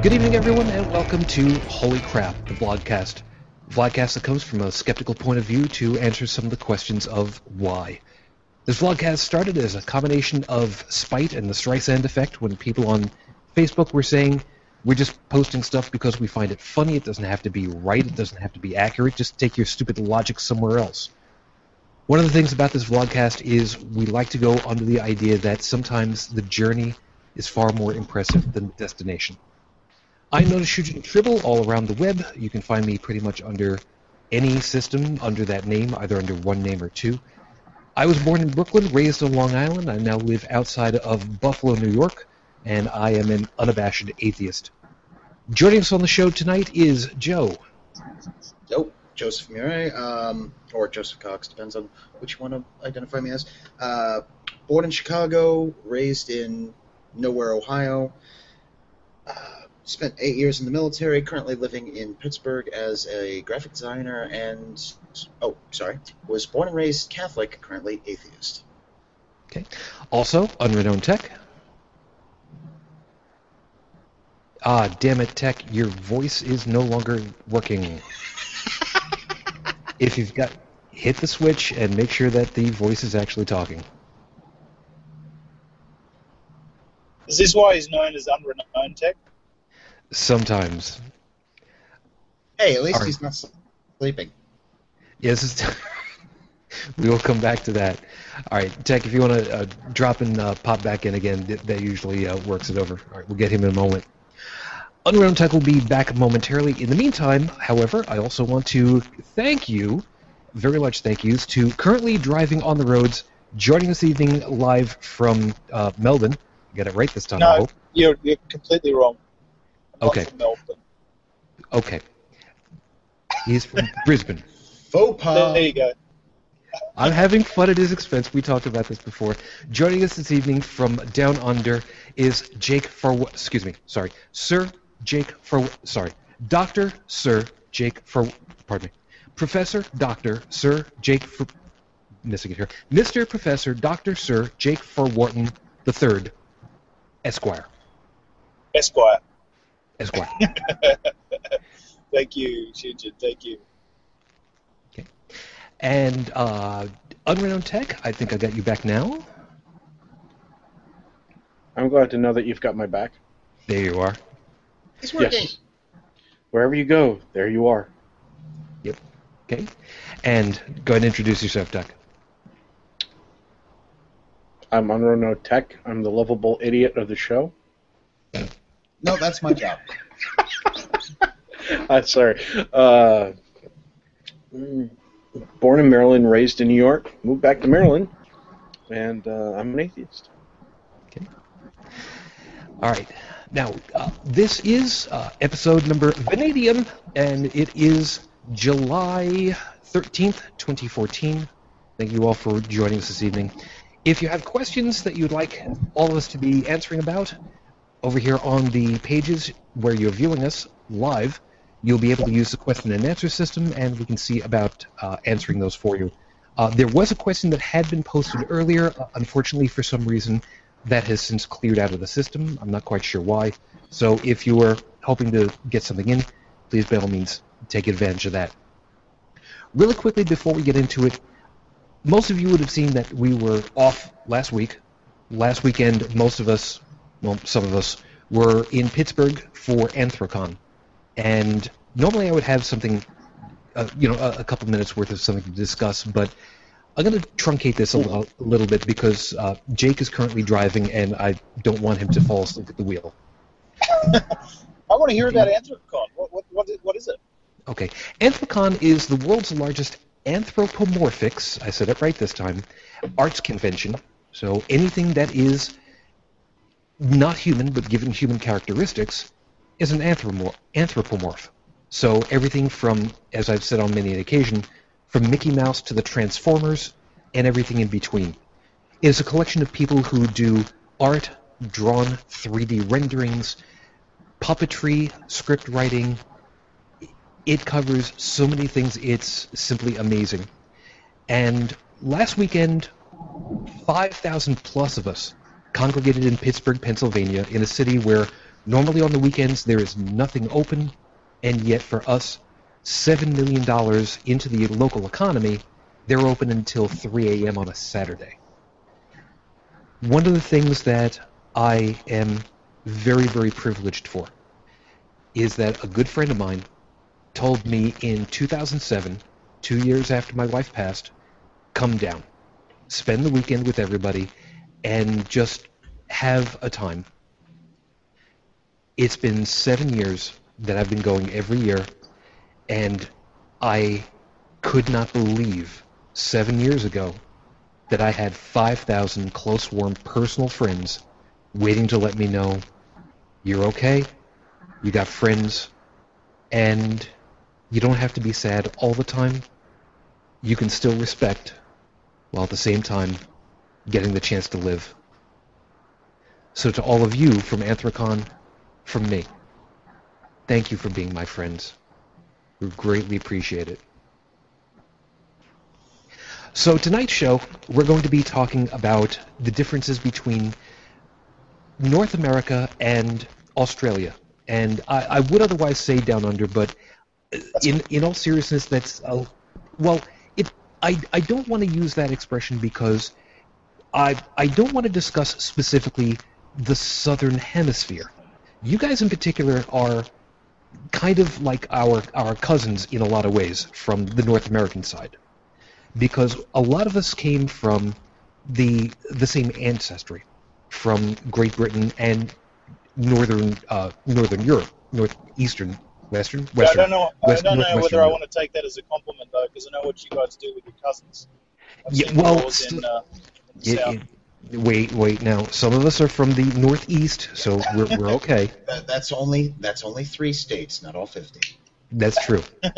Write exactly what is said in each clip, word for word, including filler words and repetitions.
Good evening, everyone, and welcome to Holy Crap, the Vlogcast. Vlogcast that comes from a skeptical point of view to answer some of the questions of why. This Vlogcast started as a combination of spite and the Streisand effect when people on Facebook were saying, we're just posting stuff because we find it funny, it doesn't have to be right, it doesn't have to be accurate, just take your stupid logic somewhere else. One of the things about this Vlogcast is we like to go under the idea that sometimes the journey is far more impressive than the destination. I'm known as Shujin Tribble all around the web. You can find me pretty much under any system under that name, either under one name or two. I was born in Brooklyn, raised on Long Island. I now live outside of Buffalo, New York, and I am an unabashed atheist. Joining us on the show tonight is Joe. Yo, Joseph Murray, um, or Joseph Cox, depends on which you want to identify me as. Uh, born in Chicago, raised in Nowhere, Ohio. Uh, Spent eight years in the military, currently living in Pittsburgh as a graphic designer and, oh, sorry, was born and raised Catholic, currently atheist. Okay. Also, Unrenowned Tech. Ah, damn it, Tech, your voice is no longer working. If you've got, hit the switch and make sure that the voice is actually talking. Is this why he's known as Unrenowned Tech? Sometimes. Hey, at least Our, he's not sleeping. Yes, it's we will come back to that. All right, Tech, if you want to uh, drop and uh, pop back in again, that, that usually uh, works it over. All right, we'll get him in a moment. Unrenowned Tech will be back momentarily. In the meantime, however, I also want to thank you, very large thank yous, to currently driving on the roads, joining us this evening live from uh, Melbourne. Get it right this time, no, I hope. You're, you're completely wrong. Okay. Okay. He's from Brisbane. Faux pas. There you go. I'm having fun at his expense. We talked about this before. Joining us this evening from Down Under is Jake for excuse me, sorry, Sir Jake for sorry, Doctor Sir Jake for pardon me, Professor Doctor Sir Jake for missing it here, Mister Professor Doctor Sir Jake for Wharton the Third, Esquire. Esquire. Esquire. Thank you, Shujin. Thank you. Okay. And uh, Unrenowned Tech, I think I got you back now. I'm glad to know that you've got my back. There you are. He's working. Yes. Wherever you go, there you are. Yep. Okay. And go ahead and introduce yourself, Tech. I'm Unrenowned Tech. I'm the lovable idiot of the show. No, that's my job. uh, sorry. Uh, born in Maryland, raised in New York, moved back to Maryland, and uh, I'm an atheist. Okay. All right. Now, uh, this is uh, episode number Vanadium, and it is July thirteenth, twenty fourteen. Thank you all for joining us this evening. If you have questions that you'd like all of us to be answering about, over here on the pages where you're viewing us live, you'll be able to use the question and answer system, and we can see about uh, answering those for you. Uh, there was a question that had been posted earlier. Uh, unfortunately, for some reason, that has since cleared out of the system. I'm not quite sure why. So if you were hoping to get something in, please, by all means, take advantage of that. Really quickly, before we get into it, most of you would have seen that we were off last week. Last weekend, most of us, well, some of us, were in Pittsburgh for Anthrocon. And normally I would have something, uh, you know, a, a couple minutes worth of something to discuss, but I'm going to truncate this a little, a little bit because uh, Jake is currently driving and I don't want him to fall asleep at the wheel. I want to hear about Anthrocon. What, what, what, is, what is it? Okay. Anthrocon is the world's largest anthropomorphics, I said it right this time, arts convention. So anything that is not human but given human characteristics is an anthropomorph. anthropomorph. So everything from, as I've said on many an occasion, from Mickey Mouse to the Transformers and everything in between. It is a collection of people who do art, drawn three D renderings, puppetry, script writing. It covers so many things, it's simply amazing. And last weekend, five thousand plus of us congregated in Pittsburgh, Pennsylvania, in a city where Normally on the weekends there is nothing open, and yet for us, seven million dollars into the local economy, they're open until three a.m. on a Saturday. One of the things that I am very, very privileged for is that a good friend of mine told me in two thousand seven, two years after my wife passed, come down, spend the weekend with everybody, and just have a time. It's been seven years that I've been going every year, and I could not believe seven years ago that I had five thousand close, warm, personal friends waiting to let me know you're okay, you got friends, and you don't have to be sad all the time. You can still respect, while at the same time getting the chance to live. So to all of you from Anthrocon, from me, thank you for being my friends. We greatly appreciate it. So tonight's show, we're going to be talking about the differences between North America and Australia. And I, I would otherwise say Down Under, but in in all seriousness, that's uh, well, it. I I don't want to use that expression because I I don't want to discuss specifically the Southern Hemisphere. You guys in particular are kind of like our our cousins in a lot of ways from the North American side, because a lot of us came from the the same ancestry, from Great Britain and northern uh, northern Europe, northeastern, western, Yeah, I western. don't know. West, I don't know northwestern whether I Europe. want to take that as a compliment though, because I know what you guys do with your cousins. I've Yeah, seen well, yours in, st- uh, in the Yeah, south. yeah, wait, wait. Now, some of us are from the northeast, so we're we're okay. That, that's only that's only three states, not all fifty. That's true.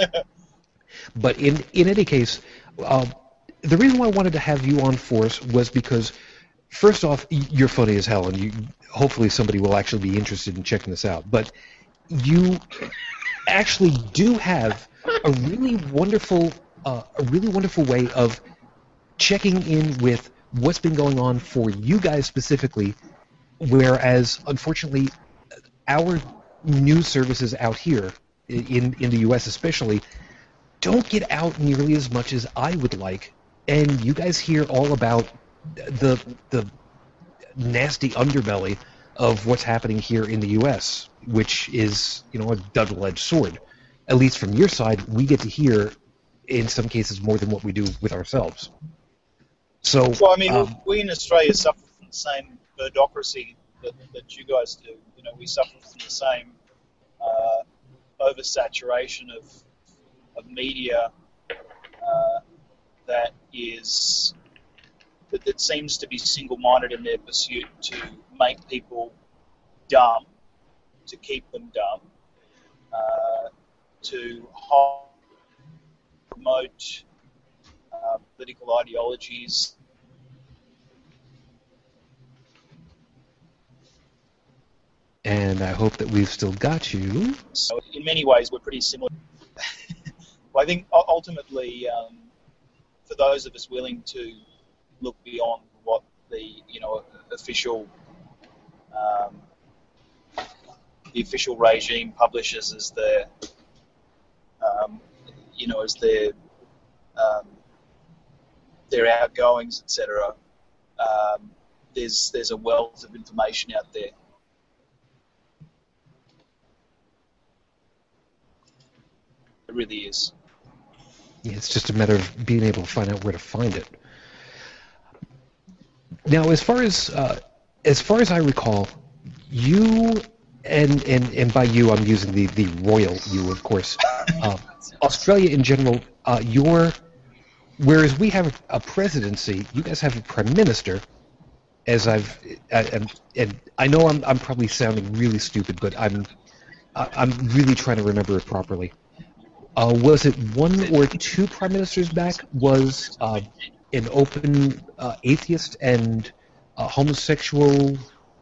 But in in any case, uh, the reason why I wanted to have you on Force was because, first off, y- you're funny as hell, and you hopefully somebody will actually be interested in checking this out. But you actually do have a really wonderful, uh, a really wonderful way of checking in with what's been going on for you guys specifically, whereas unfortunately our news services out here in in the U S especially don't get out nearly as much as I would like, and you guys hear all about the the nasty underbelly of what's happening here in the U S, which is, you know, a double-edged sword. At least from your side, we get to hear, in some cases, more than what we do with ourselves. So, Well, I mean, um, we in Australia suffer from the same birdocracy that, that you guys do. You know, we suffer from the same uh, oversaturation of of media uh, that is that, that seems to be single-minded in their pursuit to make people dumb, to keep them dumb, uh, to promote uh, political ideologies. and I hope that we've still got you. So in many ways, we're pretty similar. Well, I think u- ultimately, um, for those of us willing to look beyond what the you know official um, the official regime publishes as their um, you know as their um, their outgoings, et cetera. Um, there's there's a wealth of information out there. It really is. Yeah, it's just a matter of being able to find out where to find it. Now, as far as uh, as far as I recall, you and and and by you, I'm using the the royal you, of course. Uh, Australia in general, uh, your whereas we have a presidency, you guys have a prime minister. As I've and, and I know I'm I'm probably sounding really stupid, but I'm I'm really trying to remember it properly. Uh, was it one or two prime ministers back was uh, an open uh, atheist and uh, homosexual?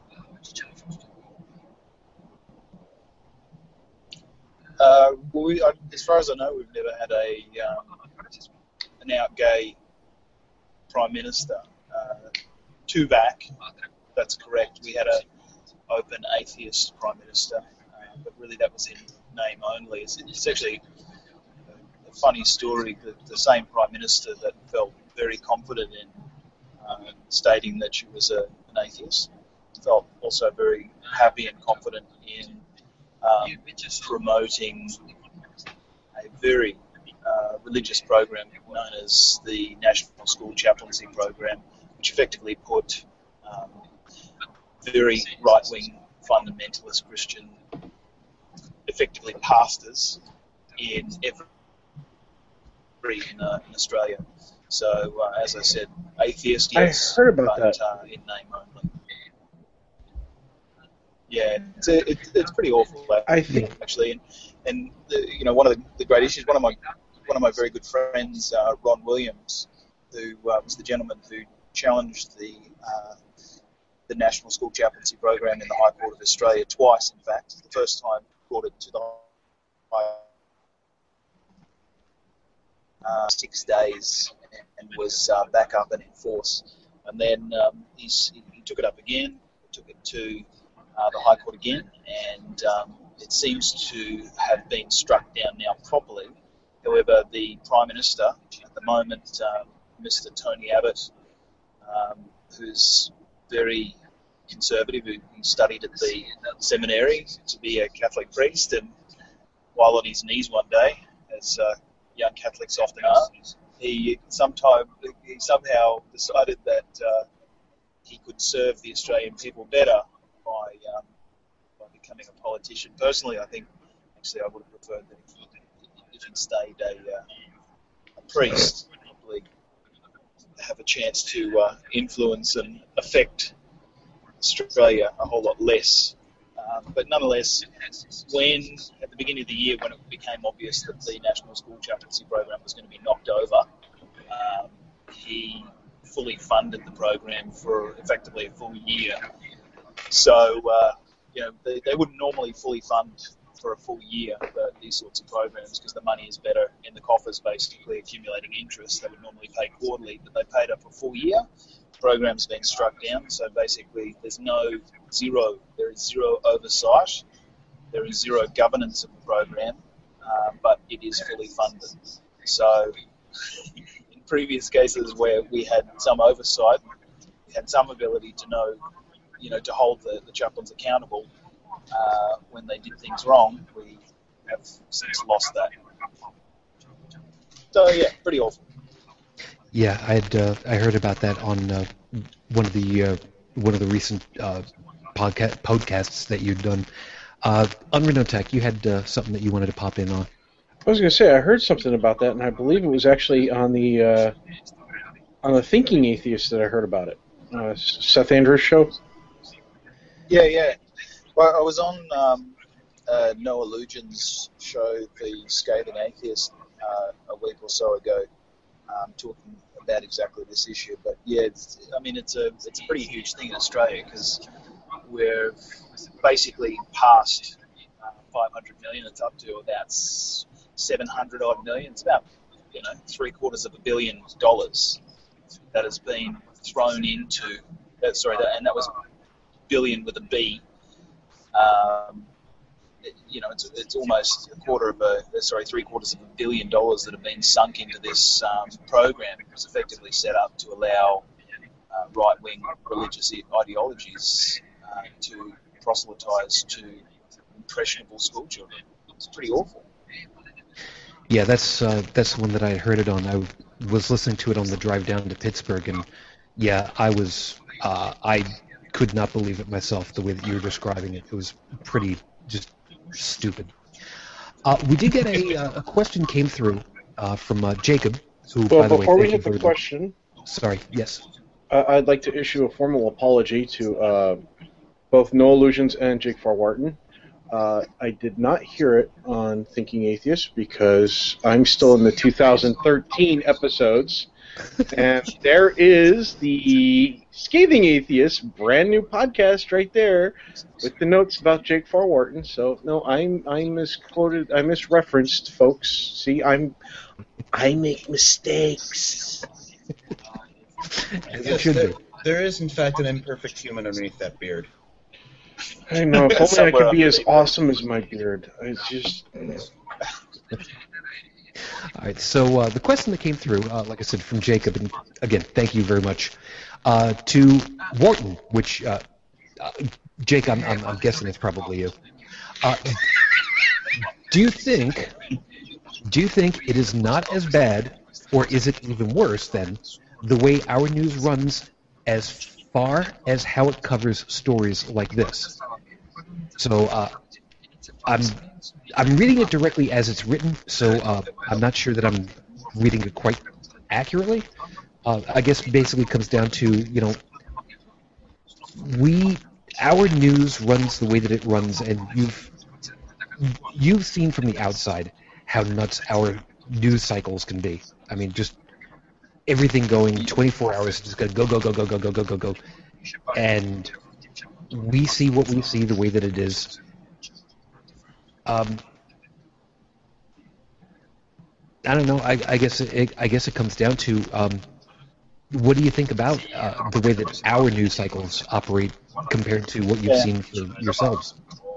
Uh, well, we, uh, as far as I know, we've never had a um, an out gay prime minister. Uh, Tuvak, that's correct. We had a open atheist prime minister, uh, but really that was in name only. It's, it's actually a, a funny story. The, the same prime minister that felt very confident in uh, stating that she was a, an atheist felt also very happy and confident in um, promoting a very uh, religious program known as the National School Chaplaincy Program, which effectively put um, very right-wing fundamentalist Christian, effectively pastors, in every in, uh, in Australia. So, uh, as I said, atheist, yes, I heard about but that. Uh, in name only. Yeah, it's, a, it, it's pretty awful. I think actually, and, and the, you know, one of the, the great issues. One of my one of my very good friends, uh, Ron Williams, who uh, was the gentleman who challenged the uh, the National School Chaplaincy Program in the High Court of Australia twice. In fact, the first time brought it to the High uh, six days and was uh, back up and in force. And then um, he's, he took it up again, took it to uh, the High Court again, and um, it seems to have been struck down now properly. However, the Prime Minister at the moment, um, Mister Tony Abbott, um, who's very conservative, who studied at the seminary to be a Catholic priest, and while on his knees one day, as uh, young Catholics often are, he sometime he somehow decided that uh, he could serve the Australian people better by um, by becoming a politician. Personally, I think actually I would have preferred that if he, if he'd stayed a, uh, a priest, probably have a chance to uh, influence and affect Australia a whole lot less. Um, but nonetheless, when at the beginning of the year, when it became obvious that the National School Chaplaincy Program was going to be knocked over, um, he fully funded the program for effectively a full year. So, uh, you know, they, they wouldn't normally fully fund for a full year for these sorts of programs because the money is better in the coffers, basically accumulating interest. They would normally pay quarterly, but they paid up for a full year. The program's been struck down, so basically there's no zero, there is zero oversight, there is zero governance of the program, uh, but it is fully funded. So in previous cases where we had some oversight, we had some ability to know, you know, to hold the, the chaplains accountable uh, when they did things wrong, we have since lost that. So yeah, pretty awful. Yeah, I had uh, I heard about that on uh, one of the uh, one of the recent uh, podcast podcasts that you'd done. Uh, on Renotech, you had uh, something that you wanted to pop in on. I was going to say I heard something about that, and I believe it was actually on the uh, on the Thinking Atheist that I heard about it. Uh, Seth Andrews' show. Yeah, yeah. Well, I was on um, uh, Noah Lujan's show, The Scathing Atheist, uh, a week or so ago, um, talking about exactly this issue. But yeah, it's, I mean, it's a it's a pretty huge thing in Australia because we're basically past uh, five hundred million. It's up to about seven hundred odd million. It's about, you know, three quarters of a billion dollars that has been thrown into. Uh, sorry, that, and that was billion with a B. Um, it, you know, it's it's almost a quarter of a sorry, three quarters of a billion dollars that have been sunk into this um, program. It was effectively set up to allow uh, right-wing religious ideologies uh, to proselytise to impressionable school children. It's pretty awful. Yeah, that's uh, that's the one that I had heard it on. I w- was listening to it on the drive down to Pittsburgh, and yeah, I was uh, I could not believe it myself the way that you were describing it. It was pretty just stupid. Uh, we did get a, uh, a question came through uh, from uh, Jacob, who, Well, by the way, before we thank you hit the very question, much. Sorry, yes. uh, I'd like to issue a formal apology to uh, both No Illusions and Jake Farwarton. Uh, I did not hear it on Thinking Atheist because I'm still in the two thousand thirteen episodes, and there is the Scathing Atheist brand new podcast right there with the notes about Jake Farwarton. So no, I'm I misquoted, I misreferenced, folks. See, I'm I make mistakes. As it Yes, should there, be. there is, in fact, an imperfect human underneath that beard. I know. If only I Somewhere could be up as there. awesome as my beard. It's just. All right, so uh, the question that came through, uh, like I said, from Jacob, and again, thank you very much, uh, to Wharton, which, uh, uh, Jake, I'm, I'm, I'm guessing it's probably you. Uh, do you think, do you think it is not as bad, or is it even worse than the way our news runs as far as how it covers stories like this? So uh, I'm I'm reading it directly as it's written, so uh, I'm not sure that I'm reading it quite accurately. Uh, I guess basically comes down to, you know, we our news runs the way that it runs, and you've you've seen from the outside how nuts our news cycles can be. I mean, just everything going twenty-four hours, just go go go go go go go go go go, and we see what we see the way that it is. Um, I don't know. I, I guess it, I guess it comes down to um, what do you think about uh, the way that our news cycles operate compared to what you've Yeah. seen for yourselves?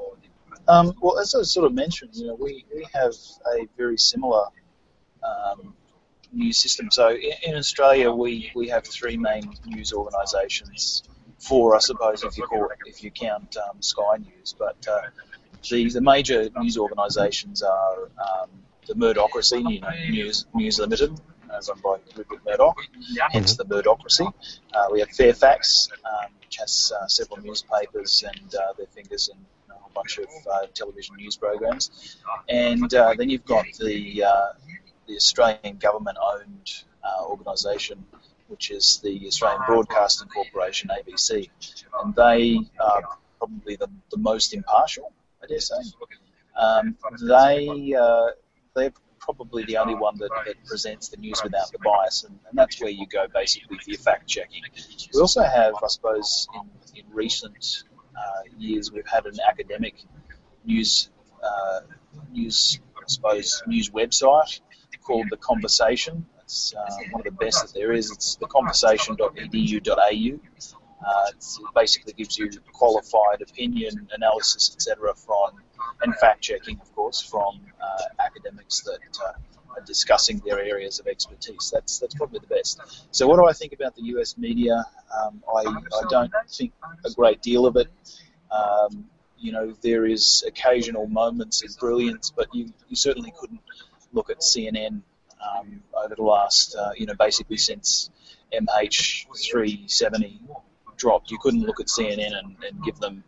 Um, well, as I sort of mentioned, you know, we, we have a very similar um, news system. So in, in Australia, we, we have three main news organisations. Four, I suppose, if you call if you count um, Sky News. But uh, the the major news organisations are um, the Murdochracy News News Limited, as run by Rupert Murdoch, hence the Murdochracy. Uh, we have Fairfax, um, which has uh, several newspapers and uh, their fingers in a whole bunch of uh, television news programs. And uh, then you've got the uh, the Australian government-owned uh, organisation, which is the Australian Broadcasting Corporation, A B C. And they are probably the, the most impartial, I dare say. Um, they, uh, they're probably the only one that, that presents the news without the bias, and, and that's where you go basically for your fact-checking. We also have, I suppose, in, in recent uh, years, we've had an academic news, uh, news, I suppose, news website called The Conversation. It's uh, one of the best that there is. It's the conversation dot e d u dot a u. Uh, it basically gives you qualified opinion, analysis, et cetera, from and fact-checking, of course, from uh, academics that uh, are discussing their areas of expertise. That's that's probably the best. So, what do I think about the U S media? Um, I I don't think a great deal of it. Um, you know, there is occasional moments of brilliance, but you you certainly couldn't look at C N N. Um, over the last, uh, you know, basically since M H three seventy dropped, you couldn't look at C N N and, and give them,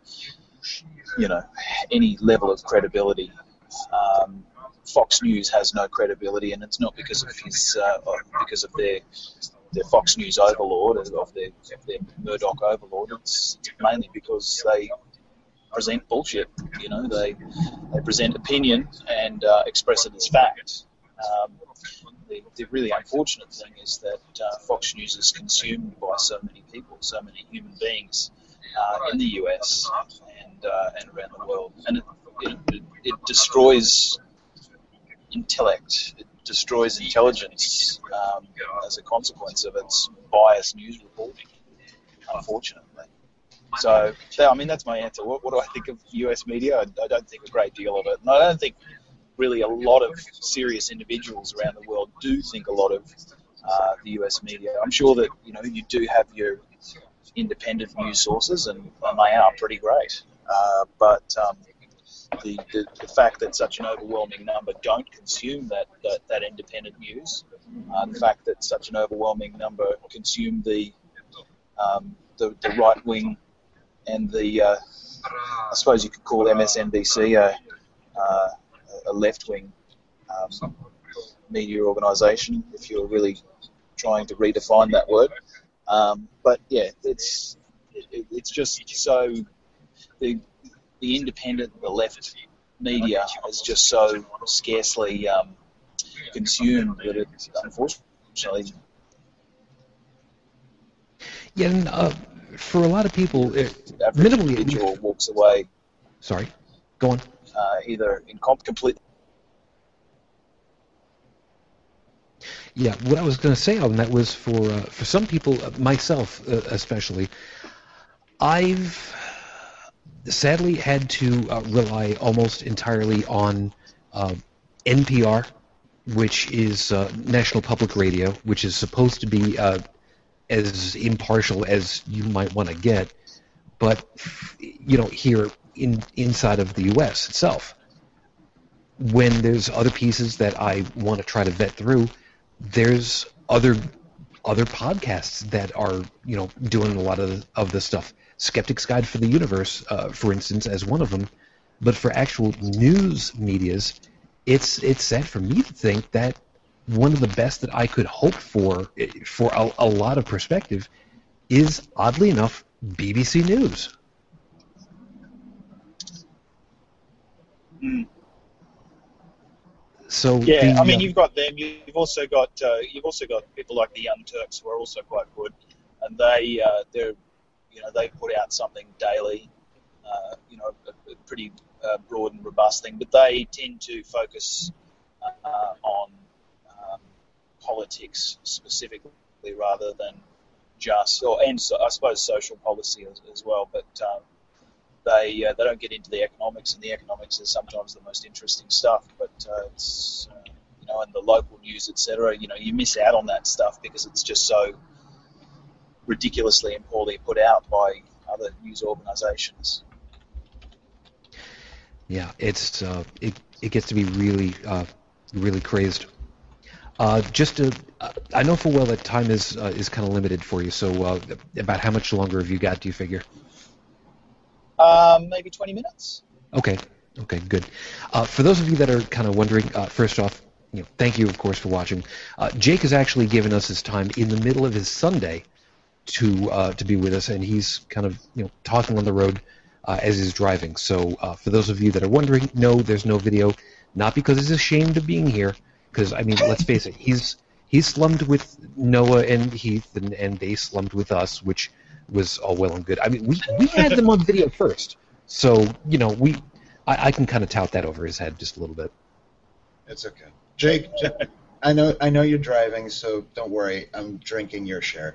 you know, any level of credibility. Um, Fox News has no credibility, and it's not because of his, uh, because of their their Fox News overlord, of their, of their Murdoch overlord. It's, it's mainly because they present bullshit. You know, they they present opinion and uh, express it as fact. Um, the, the really unfortunate thing is that uh, Fox News is consumed by so many people, so many human beings uh, in the U S and uh, and around the world, and it, it, it, it destroys intellect, it destroys intelligence um, as a consequence of its biased news reporting, unfortunately. So, I mean, that's my answer. What, what do I think of U S media? I, I don't think a great deal of it, and I don't think really a lot of serious individuals around the world do think a lot of uh, the U S media. I'm sure that, you know, you do have your independent news sources, and, and they are pretty great. Uh, but um, the, the the fact that such an overwhelming number don't consume that that, that independent news, uh, the fact that such an overwhelming number consume the um, the, the right wing and the uh, I suppose you could call M S N B C a uh, a left-wing um, media organisation, if you're really trying to redefine that word. Um, but yeah, it's it, it's just so the the independent, the left media is just so scarcely um, consumed that it unfortunately. Yeah, and, uh, for a lot of people, it, average minimally, individual walks away. Sorry, go on. Uh, either incom- completely. Yeah, what I was going to say on that was for uh, for some people, uh, myself uh, especially, I've sadly had to uh, rely almost entirely on uh, N P R, which is uh, National Public Radio, which is supposed to be uh, as impartial as you might want to get, but you know, here in inside of the U S itself, when there's other pieces that I want to try to vet through, there's other other podcasts that are, you know, doing a lot of of this stuff. Skeptic's Guide for the Universe, uh, for instance, as one of them. But for actual news medias, it's it's sad for me to think that one of the best that I could hope for, for a, a lot of perspective, is, oddly enough, B B C News. Mm. So yeah, the, I mean, uh, you've got them. You've also got uh, you've also got people like the Young Turks, who are also quite good, and they uh, they're you know they put out something daily, uh, you know, a, a pretty uh, broad and robust thing, but they tend to focus uh, on um, politics specifically rather than just, or and so, I suppose social policy as, as well, but. Um, They uh, they don't get into the economics, and the economics is sometimes the most interesting stuff. But uh, it's uh, you know, and the local news, et cetera. You know, you miss out on that stuff because it's just so ridiculously and poorly put out by other news organisations. Yeah, it's uh, it it gets to be really uh, really crazed. Uh, just to, uh, I know full well that time is uh, is kind of limited for you. So uh, about how much longer have you got? Do you figure? Um, maybe twenty minutes. Okay. Okay, good. Uh, for those of you that are kind of wondering, uh, first off, you know, thank you, of course, for watching. Uh, Jake has actually given us his time in the middle of his Sunday to uh, to be with us, and he's kind of, you know, talking on the road uh, as he's driving. So uh, for those of you that are wondering, no, there's no video, not because he's ashamed of being here, because, I mean, let's face it, he's he's slummed with Noah and Heath, and, and they slummed with us, which was all well and good. I mean, we, we had them on video first, so, you know, we I, I can kind of tout that over his head just a little bit. It's okay. Jake, Jake, I know I know you're driving, so don't worry. I'm drinking your share.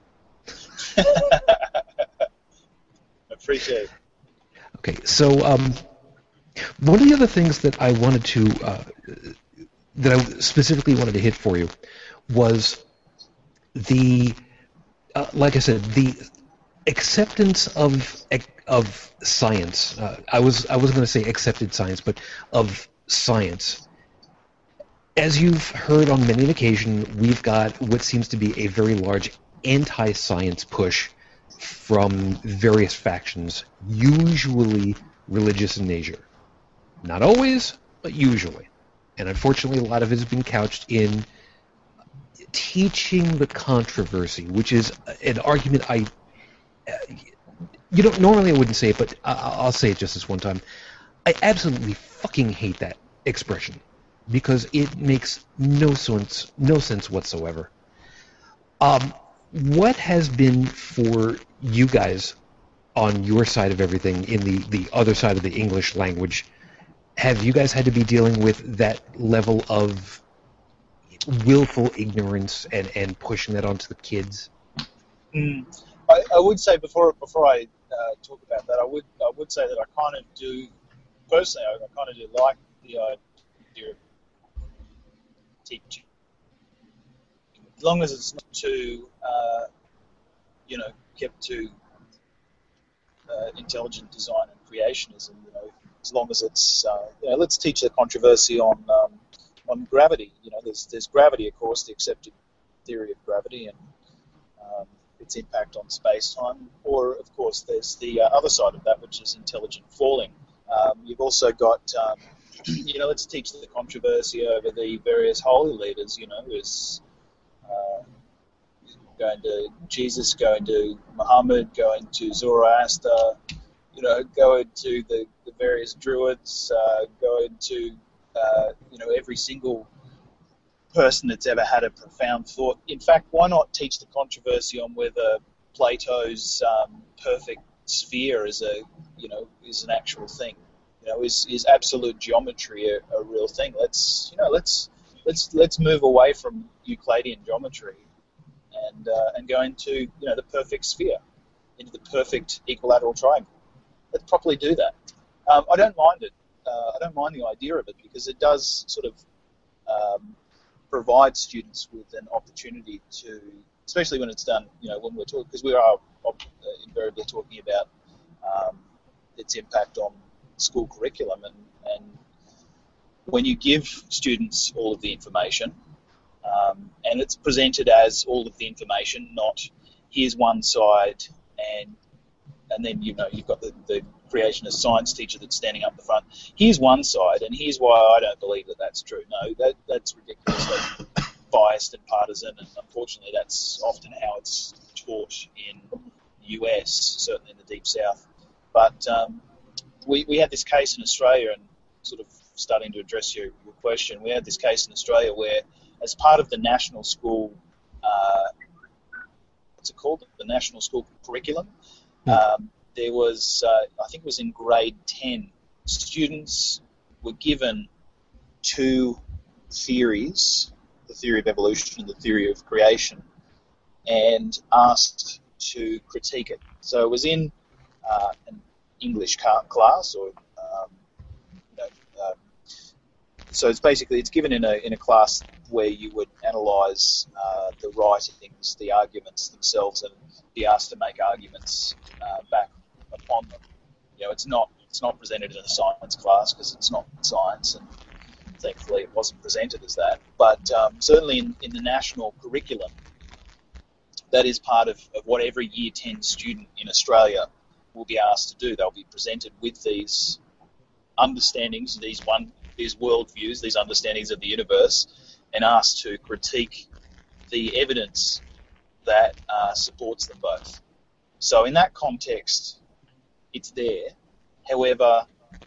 Appreciate it. Okay, so um, one of the other things that I wanted to, uh, that I specifically wanted to hit for you was the, uh, like I said, the acceptance of of science. Uh, I was I was going to say accepted science, but of science. As you've heard on many an occasion, we've got what seems to be a very large anti-science push from various factions, usually religious in nature. Not always, but usually. And unfortunately, a lot of it has been couched in teaching the controversy, which is an argument I... You know, normally I wouldn't say it, but I'll say it just this one time. I absolutely fucking hate that expression because it makes no sense, no sense whatsoever. Um, what has been for you guys on your side of everything, in the, the other side of the English language? Have you guys had to be dealing with that level of willful ignorance and, and pushing that onto the kids? Mm. I, I would say before before I uh, talk about that, I would I would say that I kind of do personally. I, I kind of do like the idea of teaching, as long as it's not too, uh, you know, kept to uh, intelligent design and creationism. You know, as long as it's, uh, you know, let's teach the controversy on um, on gravity. You know, there's there's gravity, of course, the accepted theory of gravity and um, its impact on space-time, or of course there's the uh, other side of that, which is intelligent falling. Um, you've also got, um, you know, let's teach the controversy over the various holy leaders. You know, is uh, going to Jesus, going to Muhammad, going to Zoroaster. You know, going to the, the various druids, uh, going to uh, you know, every single person that's ever had a profound thought. In fact, why not teach the controversy on whether Plato's um, perfect sphere is a, you know, is an actual thing? You know, is is absolute geometry a, a real thing? Let's, you know, let's let's let's move away from Euclidean geometry and uh, and go into, you know, the perfect sphere, into the perfect equilateral triangle. let's properly do that. Um, I don't mind it. Uh, I don't mind the idea of it because it does sort of um, provide students with an opportunity to, especially when it's done, you know, when we're talking, because we are uh, invariably talking about um, its impact on school curriculum, and, and when you give students all of the information, um, and it's presented as all of the information, not here's one side, and and then you know you've got the, the creationist science teacher that's standing up the front. Here's one side, and here's why I don't believe that that's true. No, that that's ridiculously biased and partisan, and unfortunately, that's often how it's taught in the U S, certainly in the Deep South. But um, we we had this case in Australia, and sort of starting to address your, your question, we had this case in Australia where, as part of the national school, uh, what's it called, the national school curriculum, um, there was, uh, I think it was in grade ten, students were given two theories, the theory of evolution and the theory of creation, and asked to critique it. So it was in uh, an English class, or um, you know, um, so it's basically it's given in a in a class where you would analyse uh, the writings, the arguments themselves, and be asked to make arguments uh, back upon them. You know, it's not it's not presented in a science class because it's not science, and thankfully it wasn't presented as that. But um, certainly in, in the national curriculum, that is part of, of what every Year ten student in Australia will be asked to do. They'll be presented with these understandings, these one, these worldviews, these understandings of the universe, and asked to critique the evidence that uh, supports them both. So in that context, it's there. However,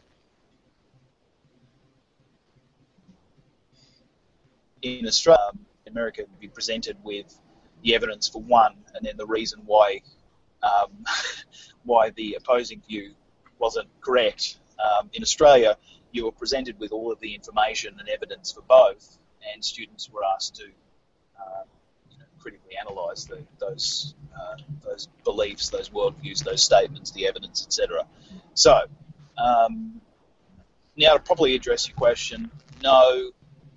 in Australia, um, America would be presented with the evidence for one, and then the reason why um, why the opposing view wasn't correct. Um, in Australia, you were presented with all of the information and evidence for both, and students were asked to uh, you know, critically analyse the, those uh, those beliefs, those worldviews, those statements, the evidence, et cetera. So, um, now to properly address your question, no,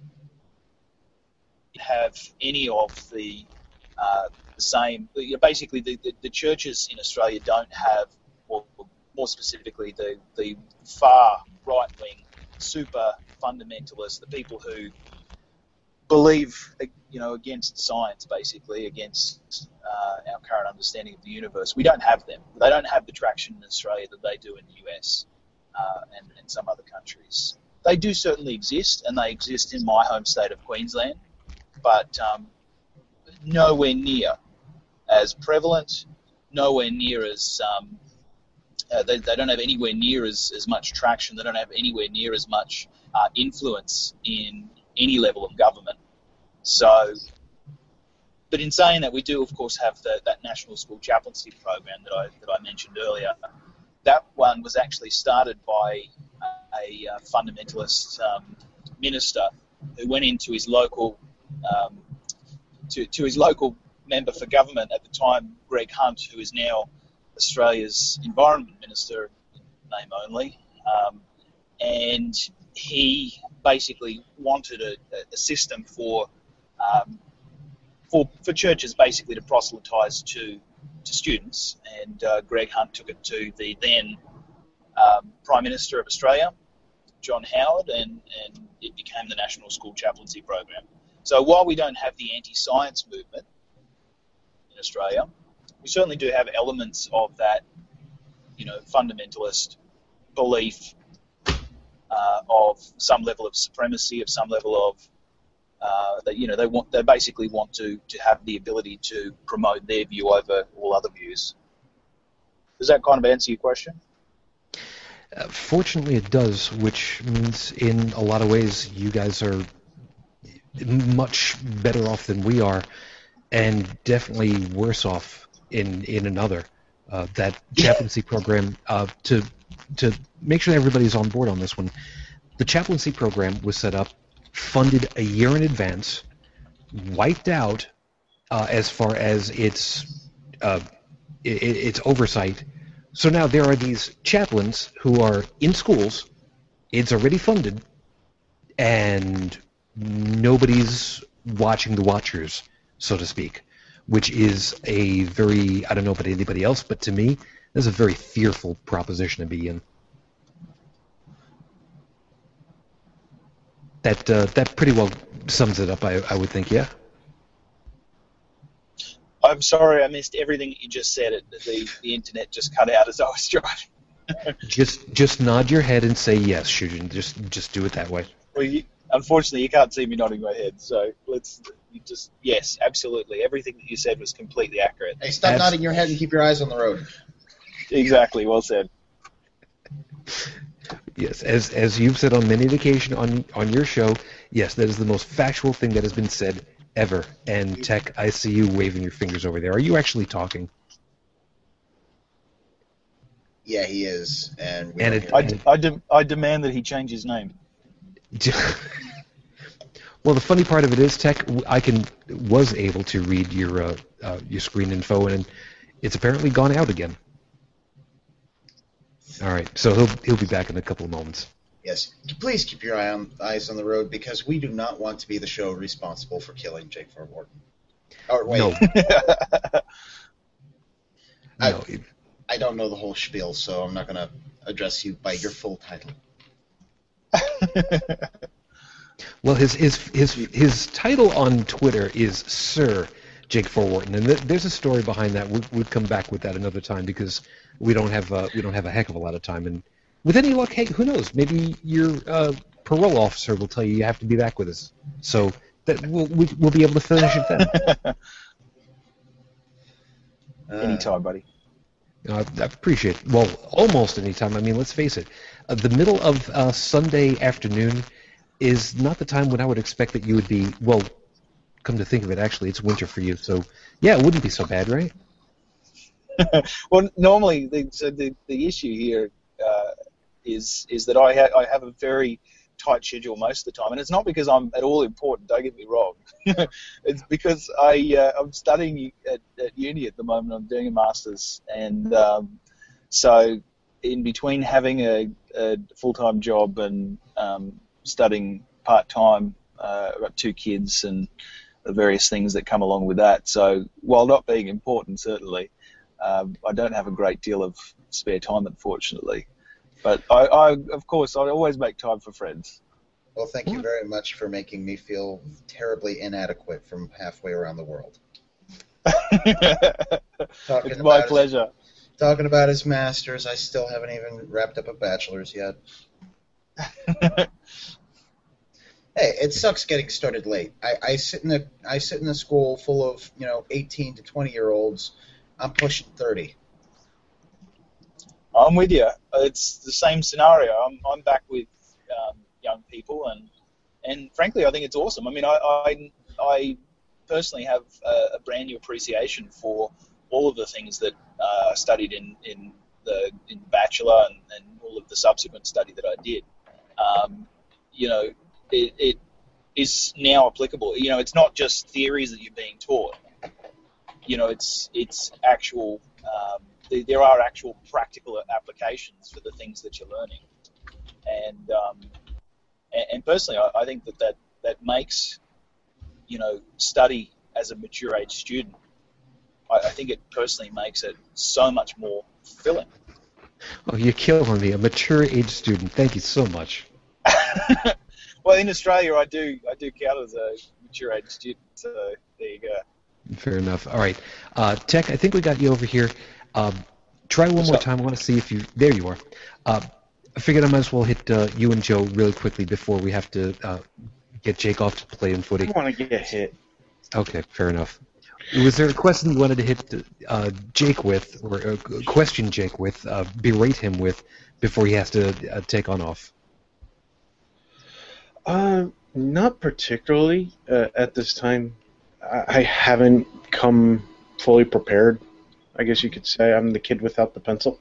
have any of the uh, the same. Basically, the, the, the churches in Australia don't have, or more specifically, the the far right wing, super fundamentalists, the people who believe, you know, against science, basically against uh, our current understanding of the universe. We don't have them. They don't have the traction in Australia that they do in the U S uh, and, and some other countries. They do certainly exist, and they exist in my home state of Queensland, but um, nowhere near as prevalent, nowhere near as um, uh, they, they don't have anywhere near as, as much traction. They don't have anywhere near as much uh, influence in any level of government. So, but in saying that, we do of course have the, that National School Chaplaincy Program that I that I mentioned earlier. That one was actually started by a, a fundamentalist um, minister who went into his local um, to to his local member for government at the time, Greg Hunt, who is now Australia's Environment Minister, in name only, um, and he basically wanted a, a system for um, for for churches basically to proselytise to to students, and uh, Greg Hunt took it to the then um, Prime Minister of Australia, John Howard, and, and it became the National School Chaplaincy Program. So while we don't have the anti-science movement in Australia, we certainly do have elements of that, you know, fundamentalist belief uh, of some level of supremacy, of some level of uh, that, you know, they want, they basically want to, to have the ability to promote their view over all other views. Does that kind of answer your question? Uh, fortunately, it does, which means in a lot of ways you guys are much better off than we are, and definitely worse off in in another. Uh, that chaplaincy program, uh, to to make sure everybody's on board on this one, the chaplaincy program was set up, funded a year in advance, wiped out uh, as far as its uh, it, its oversight So now there are these chaplains who are in schools, it's already funded, and nobody's watching the watchers, so to speak, which is a very, I don't know about anybody else, but to me, that's a very fearful proposition to be in. That uh, that pretty well sums it up, I, I would think, yeah? I'm sorry, I missed everything that you just said. It, the, the internet just cut out as I was driving. just just nod your head and say yes, Shujin. Just just do it that way. Well, you, unfortunately, you can't see me nodding my head, so let's you just yes, absolutely. Everything that you said was completely accurate. Hey, stop Abs- nodding your head and keep your eyes on the road. Exactly, well said. Yes, as as you've said on many occasions on on your show, yes, that is the most factual thing that has been said ever. And Tech, I see you waving your fingers over there. Are you actually talking? Yeah, he is, and we And don't it- hear I, him. d- I, de- I demand that he change his name. Well, the funny part of it is, Tech, I can was able to read your uh, uh, your screen info, and it's apparently gone out again. All right, so he'll he'll be back in a couple of moments. Yes, please keep your eye on, eyes on the road, because we do not want to be the show responsible for killing Jake Farwarden. Oh, wait, No, I, no, it- I don't know the whole spiel, so I'm not going to address you by your full title. Well, his his his his title on Twitter is Sir Jake Forwarton, and th- there's a story behind that. We'll, we'll come back with that another time because we don't have uh, we don't have a heck of a lot of time. And with any luck, hey, who knows? Maybe your uh, parole officer will tell you you have to be back with us. So that we'll we, we'll be able to finish it then. Uh, Anytime, buddy. Uh, I appreciate it. Well, almost any time. I mean, let's face it. Uh, the middle of uh, Sunday afternoon is not the time when I would expect that you would be, well, come to think of it, actually, it's winter for you. So, yeah, it wouldn't be so bad, right? Well, normally the so the, the issue here uh, is is that I ha- I have a very tight schedule most of the time, and it's not because I'm at all important. Don't get me wrong. It's because I uh, I'm studying at, at uni at the moment. I'm doing a master's, and um, so in between having a, a full time job and um, studying part time, uh, I've got two kids and the various things that come along with that. So while not being important, certainly. Um, I don't have a great deal of spare time, unfortunately. But, I, I, of course, I always make time for friends. Well, thank you very much for making me feel terribly inadequate from halfway around the world. Talking It's my about pleasure. His, talking about his masters, I still haven't even wrapped up a bachelor's yet. Hey, it sucks getting started late. I, I sit in a I sit in a school full of you know eighteen to twenty year olds. I'm pushing thirty. I'm with you. It's the same scenario. I'm, I'm back with um, young people, and and frankly, I think it's awesome. I mean, I I, I personally have a, a brand new appreciation for all of the things that uh, I studied in, in the in bachelor and, and all of the subsequent study that I did. Um, you know, it, it is now applicable. You know, it's not just theories that you're being taught. You know, it's it's actual. Um, th- there are actual practical applications for the things that you're learning, and um, and, and personally, I, I think that, that that makes you know study as a mature age student. I, I think it personally makes it so much more fulfilling. Oh, you're killing me. A mature age student. Thank you so much. Well, in Australia, I do I do count as a mature age student. So there you go. Fair enough. All right. Uh, Tech, I think we got you over here. Um, try one What's more up? time. I want to see if you... There you are. Uh, I figured I might as well hit uh, you and Joe really quickly before we have to uh, get Jake off to play in I footy. want to get hit. Okay, fair enough. Was there a question you wanted to hit uh, Jake with, or a question Jake with, uh, berate him with, before he has to uh, take on off? Uh, not particularly uh, at this time. I, I haven't come fully prepared, I guess you could say. I'm the kid without the pencil.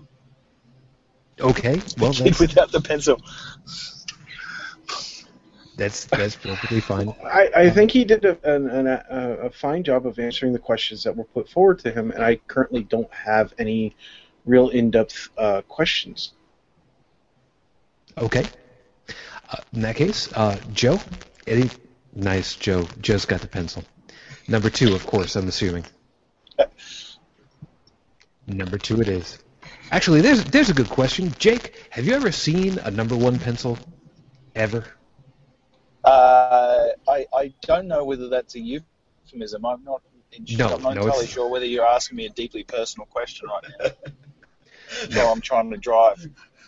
Okay, well, Kid that's, without the pencil. That's that's perfectly fine. I, I think he did a, an, an, a, a fine job of answering the questions that were put forward to him, and I currently don't have any real in-depth uh, questions. Okay. Uh, in that case, uh, Joe, any nice Joe. Joe's got the pencil. Number two, of course, I'm assuming. Number two it is. Actually, there's there's a good question. Jake, have you ever seen a number one pencil? Ever? Uh, I, I don't know whether that's a euphemism. I'm not, No, I'm not no, entirely it's- sure whether you're asking me a deeply personal question right now. No, I'm trying to drive.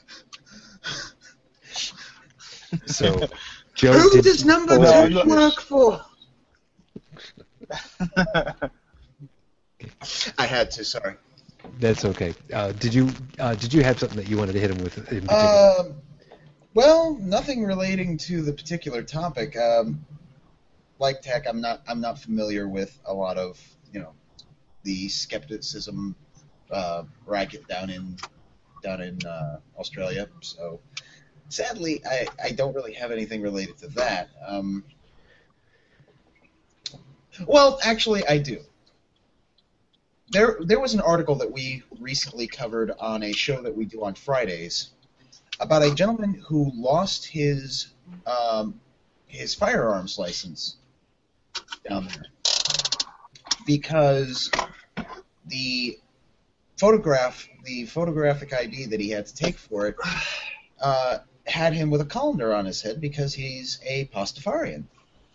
So, Joe, Who did, does number No, two look- work for? I had to, sorry. that's okay. Uh, did you uh, did you have something that you wanted to hit him with in particular? Um, well, nothing relating to the particular topic. Um, like tech, I'm not I'm not familiar with a lot of you know the skepticism uh, racket down in down in uh, Australia. So sadly, I, I don't really have anything related to that. Um, well, actually, I do. There, there was an article that we recently covered on a show that we do on Fridays about a gentleman who lost his um, his firearms license down there because the photograph, the photographic I D that he had to take for it, uh, had him with a colander on his head because he's a Pastafarian.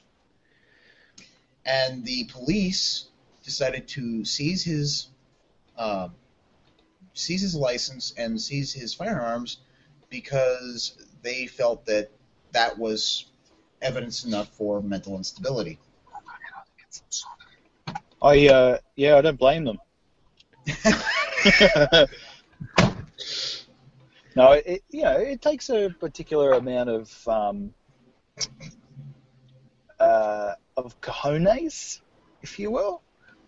And the police decided to seize his uh, seize his license and seize his firearms because they felt that that was evidence enough for mental instability. I uh, yeah, I don't blame them. No, it, you know, it takes a particular amount of um, uh, of cojones, if you will,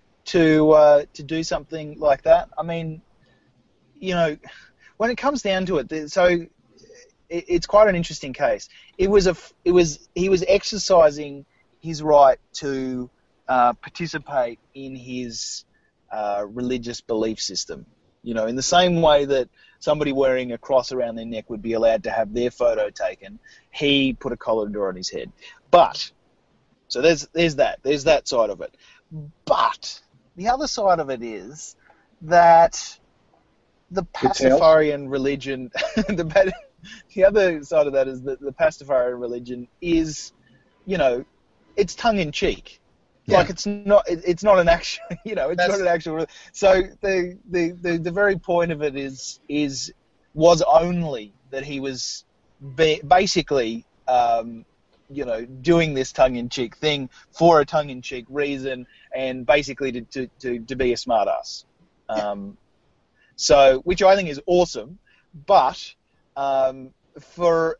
to uh, to do something like that. I mean, you know, when it comes down to it, so it, it's quite an interesting case. It was a, it was he was exercising his right to uh, participate in his uh, religious belief system. You know, in the same way that somebody wearing a cross around their neck would be allowed to have their photo taken, he put a colander on his head. But so there's there's that there's that side of it. But the other side of it is that the Pastafarian religion, the, the other side of that is that the Pastafarian religion is, you know, it's tongue-in-cheek. Yeah. Like it's not, it, it's not an actual, you know, it's That's- not an actual. So the, the, the, the very point of it is is was only that he was ba- basically, um, you know, doing this tongue-in-cheek thing for a tongue-in-cheek reason, and basically to to, to, to be a smartass. Um, so, which I think is awesome, but um, for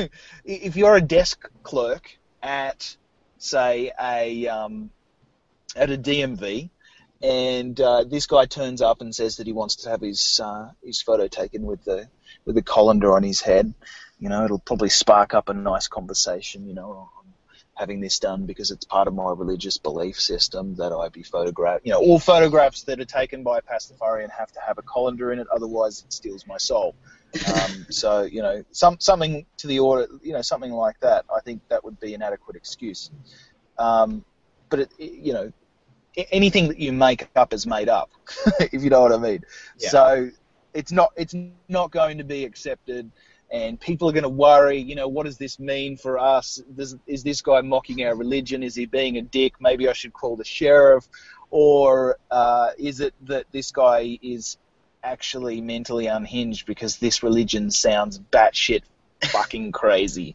if you're a desk clerk at, say, a um, at a D M V, and uh, this guy turns up and says that he wants to have his uh, his photo taken with the with the colander on his head, you know, it'll probably spark up a nice conversation. You know, I'm having this done because it's part of my religious belief system that I be photographed. You know, all photographs that are taken by a Pastafarian have to have a colander in it, otherwise it steals my soul. Um, so, you know, some something to the order, you know, something like that. I think that would be an adequate excuse. Um, but it, it, you know, anything that you make up is made up, if you know what I mean. Yeah. So it's not it's not going to be accepted, and people are going to worry. You know, what does this mean for us? Does, is this guy mocking our religion? Is he being a dick? Maybe I should call the sheriff, or uh, is it that this guy is actually mentally unhinged because this religion sounds batshit fucking crazy?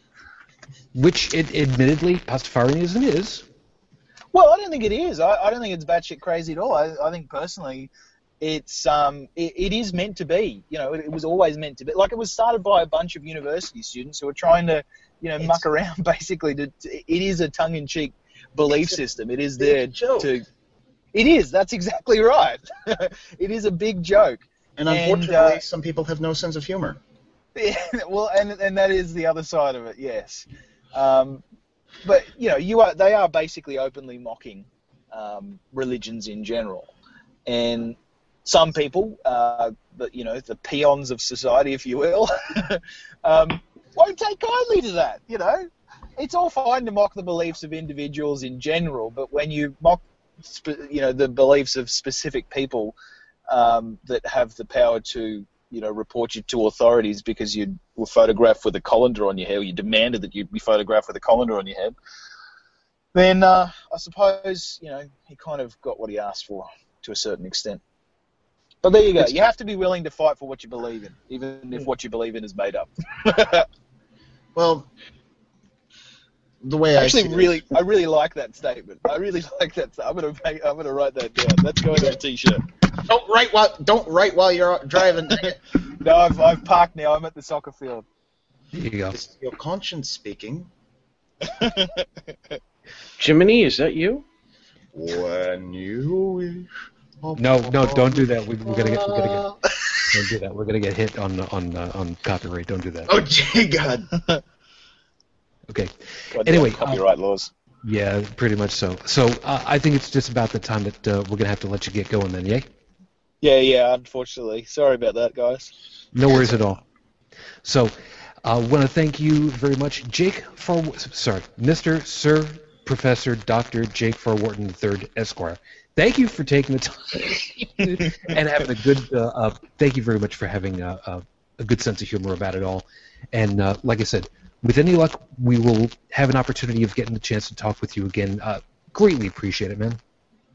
Which, it, admittedly, Pastafarianism is. Well, I don't think it is. I, I don't think it's batshit crazy at all. I, I think personally, it's um, it, it is meant to be. You know, it, it was always meant to be. Like, it was started by a bunch of university students who were trying to, you know, It's- muck around basically. To, to, it is a tongue-in-cheek belief It's a system. It is big there joke. to. It is. That's exactly right. It is a big joke. And And, unfortunately, uh, some people have no sense of humor. Yeah, well, and and that is the other side of it. Yes. Um, but you know, you are they are basically openly mocking um, religions in general, and some people, uh, the, you know, the peons of society, if you will, um, won't take kindly to that. You know, it's all fine to mock the beliefs of individuals in general, but when you mock, spe- you know, the beliefs of specific people um, that have the power to, you know, report you to authorities because you were photographed with a colander on your head, or you demanded that you be photographed with a colander on your head, then uh, I suppose, you know, he kind of got what he asked for to a certain extent. But there you go. You have to be willing to fight for what you believe in, even if what you believe in is made up. Well, the way I actually see really, it, I really like that statement. I really like that. I'm gonna, make, I'm gonna write that down. That's going on a T-shirt. don't write while don't write while you're driving. No, I've, I've parked now. I'm at the soccer field. There you go. It's your conscience speaking. Jiminy, is that you? When you wish. No, no, don't do that. We, we're gonna get, we're gonna get, don't do that. We're gonna get hit on on uh, on copyright. Don't do that. Oh, gee, God. Okay. God, Anyway, copyright uh, laws. Yeah, pretty much so. So uh, I think it's just about the time that uh, we're gonna have to let you get going then, yay? Yeah, yeah. Unfortunately, sorry about that, guys. No worries at all. So I uh, want to thank you very much, Jake Far. Sorry, Mister Sir Professor Doctor Jake Farwharton the Third, Esquire. Thank you for taking the time and having a good. Uh, uh, thank you very much for having a, a, a good sense of humor about it all. And uh, like I said, with any luck, we will have an opportunity of getting the chance to talk with you again. Uh, greatly appreciate it, man.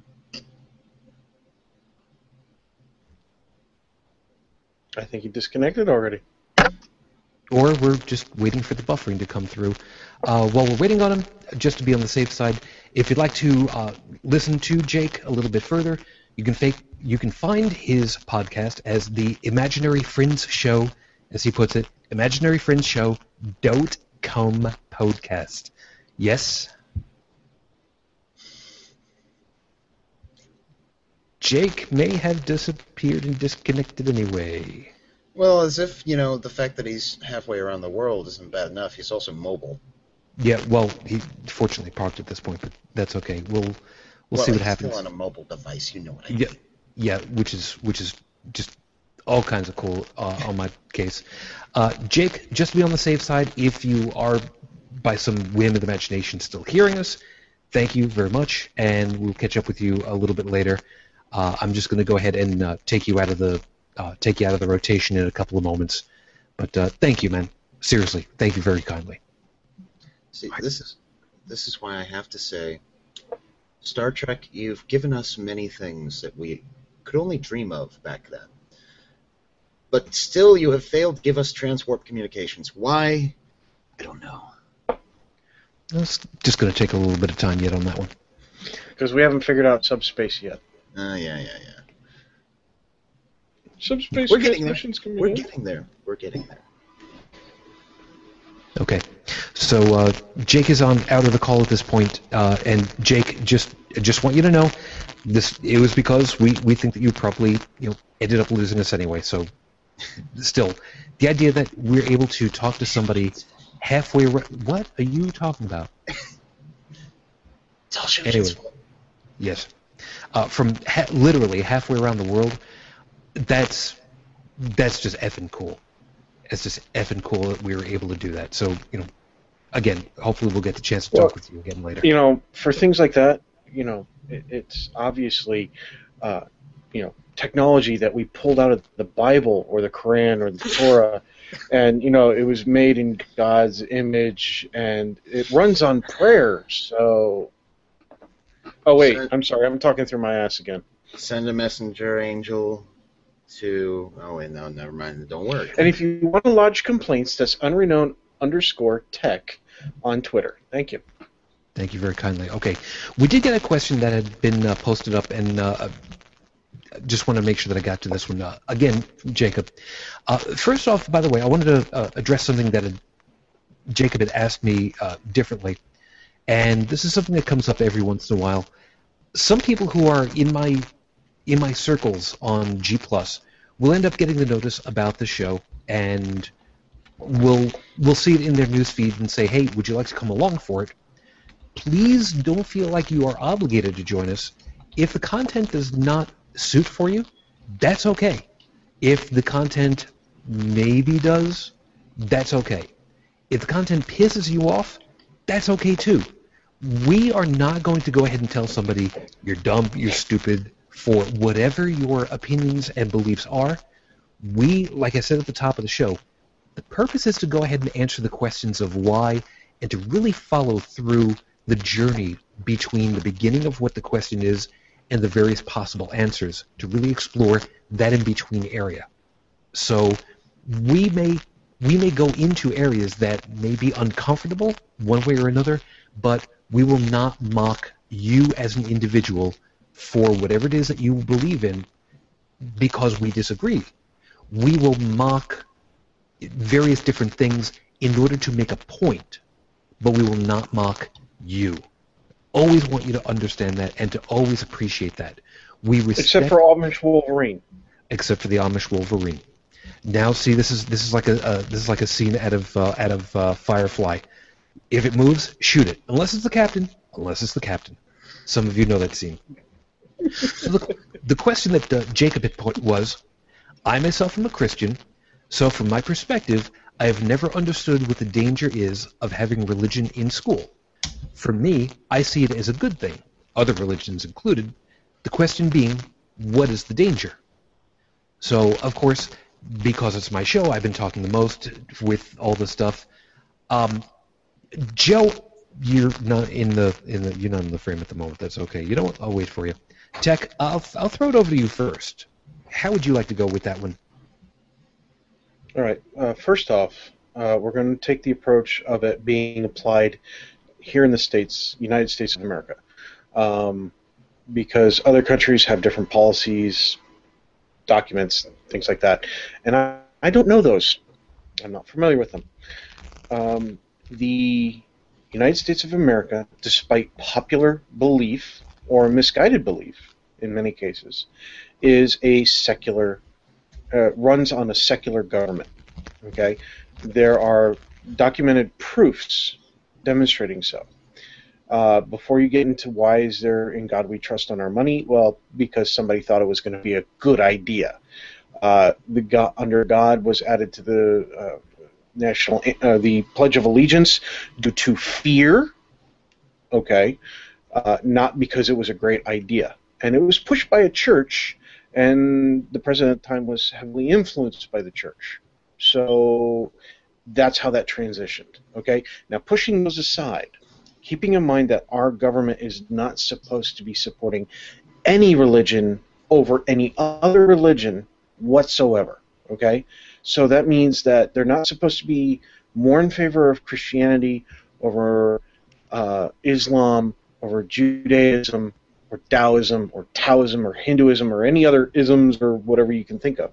I think he disconnected already. Or we're just waiting for the buffering to come through. Uh, while we're waiting on him, just to be on the safe side, if you'd like to uh, listen to Jake a little bit further, you can fake, you can find his podcast as the Imaginary Friends Show, as he puts it, Imaginary Friends Show dot com podcast. Yes. Jake may have disappeared and disconnected anyway. Well, as if, you know, the fact that he's halfway around the world isn't bad enough. He's also mobile. Yeah, well, he fortunately parked at this point, but that's okay. We'll we'll, well see what he's happens. Still on a mobile device, you know what I mean. Yeah, yeah, which is which is just all kinds of cool uh, on my case. Uh, Jake, just to be on the safe side, if you are by some whim of the imagination still hearing us, thank you very much, and we'll catch up with you a little bit later. Uh, I'm just going to go ahead and uh, take you out of the uh, take you out of the rotation in a couple of moments. But uh, thank you, man. Seriously, thank you very kindly. See, this is this is why I have to say, Star Trek, you've given us many things that we could only dream of back then. But still, you have failed to give us transwarp communications. Why? I don't know. It's just going to take a little bit of time yet on that one. Because we haven't figured out subspace yet. Uh, yeah, yeah, yeah. Subspace We're getting there. transmissions can be We're done. getting there. We're getting there. Okay, so uh, Jake is on out of the call at this point, uh, and Jake, just just want you to know, this it was because we, we think that you probably you know ended up losing us anyway. So, still, the idea that we're able to talk to somebody halfway around, what are you talking about? It's all Shoshin's Anyway. fault. Yes, uh, from ha- literally halfway around the world. That's that's just effing cool. It's just effing cool that we were able to do that. So, you know, again, hopefully we'll get the chance to talk Well, with you again later. You know, for things like that, you know, it, it's obviously, uh, you know, technology that we pulled out of the Bible or the Quran or the Torah, and, you know, it was made in God's image, and it runs on prayer, so... Oh, wait, I'm sorry, I'm talking through my ass again. Send a messenger angel to... Oh, wait, no, never mind. It don't work. And if you want to lodge complaints, that's unrenowned underscore tech on Twitter. Thank you. Thank you very kindly. Okay, we did get a question that had been uh, posted up, and uh, just want to make sure that I got to this one. Uh, again, Jacob. Uh, first off, by the way, I wanted to uh, address something that had, Jacob had asked me uh, differently, and this is something that comes up every once in a while. Some people who are in my in my circles on G Plus will end up getting the notice about the show, and will will see it in their newsfeed and say, hey, would you like to come along for it? Please don't feel like you are obligated to join us. If the content does not suit for you, that's okay. If the content maybe does, that's okay. If the content pisses you off, that's okay too. We are not going to go ahead and tell somebody you're dumb, you're stupid, for whatever your opinions and beliefs are. We, like I said at the top of the show, the purpose is to go ahead and answer the questions of why and to really follow through the journey between the beginning of what the question is and the various possible answers, to really explore that in-between area. So we may we may go into areas that may be uncomfortable one way or another, but we will not mock you as an individual for whatever it is that you believe in because we disagree. We will mock various different things in order to make a point, but we will not mock you. Always want you to understand that and to always appreciate that. We respect, except for Amish Wolverine. Except for the Amish Wolverine. Now, see, this is this is like a uh, this is like a scene out of uh, out of uh, Firefly. If it moves, shoot it. Unless it's the captain. Unless it's the captain. Some of you know that scene. So the, the question that uh, Jacob had put was, I myself am a Christian, so from my perspective, I have never understood what the danger is of having religion in school. For me, I see it as a good thing, other religions included. The question being, what is the danger? So, of course, because it's my show, I've been talking the most with all this stuff. Um, Joe, you're not in the in the you're not in the frame at the moment. That's okay. You know what? I'll wait for you. Tech, I'll I'll throw it over to you first. How would you like to go with that one? All right. Uh, first off, uh, we're going to take the approach of it being applied here in the States, United States of America, um, because other countries have different policies, documents, things like that, and I, I don't know those. I'm not familiar with them. Um, the United States of America, despite popular belief or misguided belief in many cases, is a secular, uh, runs on a secular government. Okay, there are documented proofs demonstrating so. Uh, before you get into why is there in God we trust on our money, well, because somebody thought it was going to be a good idea. Uh, the God, under God was added to the uh, national, uh, the Pledge of Allegiance due to fear. Okay, uh, not because it was a great idea, and it was pushed by a church, and the president at the time was heavily influenced by the church. So that's how that transitioned. Okay, now pushing those aside, keeping in mind that our government is not supposed to be supporting any religion over any other religion whatsoever. Okay, so that means that they're not supposed to be more in favor of Christianity over uh, Islam, over Judaism, or Taoism, or Taoism, or Hinduism, or any other isms, or whatever you can think of.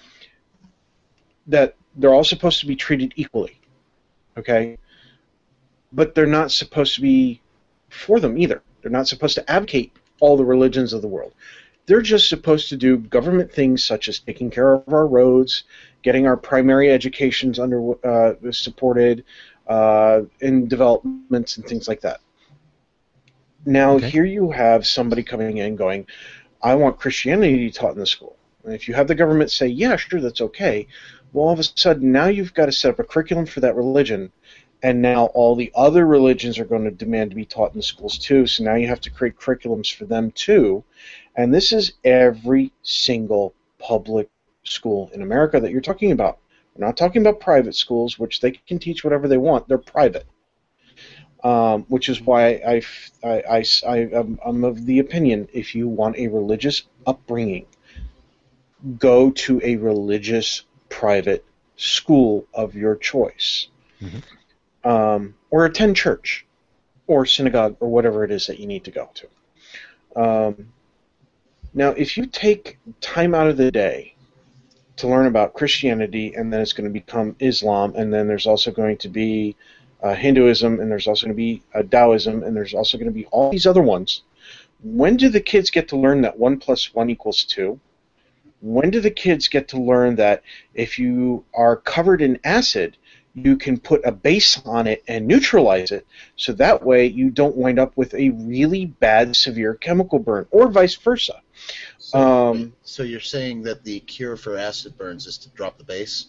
That they're all supposed to be treated equally, okay? But they're not supposed to be for them either. They're not supposed to advocate all the religions of the world. They're just supposed to do government things such as taking care of our roads, getting our primary educations under uh, supported, uh, in developments and things like that. Now, okay. Here you have somebody coming in going, I want Christianity taught in the school. And if you have the government say, yeah, sure, that's okay, well, all of a sudden, now you've got to set up a curriculum for that religion, and now all the other religions are going to demand to be taught in the schools too, so now you have to create curriculums for them too. And this is every single public school in America that you're talking about. We're not talking about private schools, which they can teach whatever they want. They're private. Um, which is why I, I, I, I, I'm, I'm of the opinion, if you want a religious upbringing, go to a religious private school of your choice. Mm-hmm. Um, or attend church or synagogue or whatever it is that you need to go to. Um, now, if you take time out of the day to learn about Christianity, and then it's going to become Islam, and then there's also going to be uh, Hinduism, and there's also going to be uh, Taoism, and there's also going to be all these other ones, when do the kids get to learn that one plus one equals two? When do the kids get to learn that if you are covered in acid, you can put a base on it and neutralize it, so that way you don't wind up with a really bad, severe chemical burn, or vice versa. So, Um, so you're saying that the cure for acid burns is to drop the base?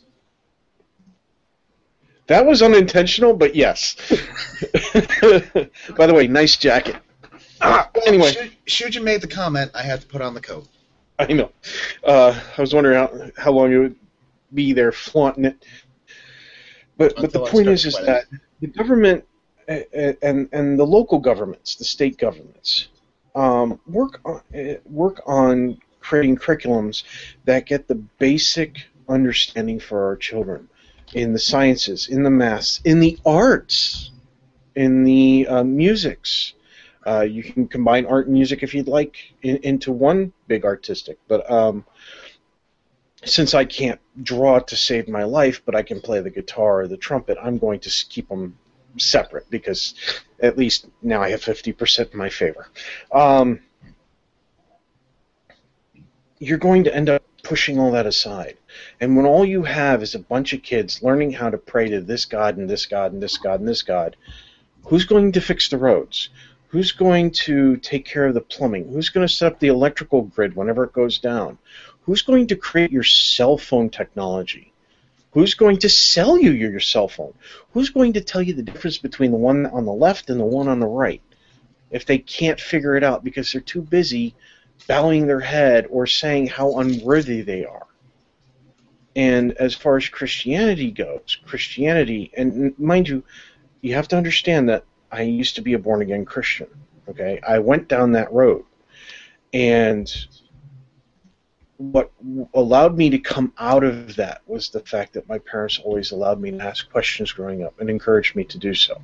That was unintentional, but yes. By the way, nice jacket. Ah, anyway. Shoot, shoot, you made the comment, I had to put on the coat. I know. Uh, I was wondering how, how long it would be there flaunting it. But but the Until I point start is, is sweating. that the government uh, uh, and and the local governments, the state governments, um, work on uh, work on creating curriculums that get the basic understanding for our children in the sciences, in the maths, in the arts, in the uh, musics. Uh, you can combine art and music if you'd like in, into one big artistic, but um, since I can't draw to save my life, but I can play the guitar or the trumpet, I'm going to keep them separate because at least now I have fifty percent in my favor. Um, you're going to end up pushing all that aside. And when all you have is a bunch of kids learning how to pray to this God and this God and this God and this God, who's going to fix the roads? Who's going to take care of the plumbing? Who's going to set up the electrical grid whenever it goes down? Who's going to create your cell phone technology? Who's going to sell you your cell phone? Who's going to tell you the difference between the one on the left and the one on the right if they can't figure it out because they're too busy bowing their head or saying how unworthy they are? And as far as Christianity goes, Christianity, and mind you, you have to understand that I used to be a born-again Christian, okay? I went down that road. And what allowed me to come out of that was the fact that my parents always allowed me to ask questions growing up and encouraged me to do so.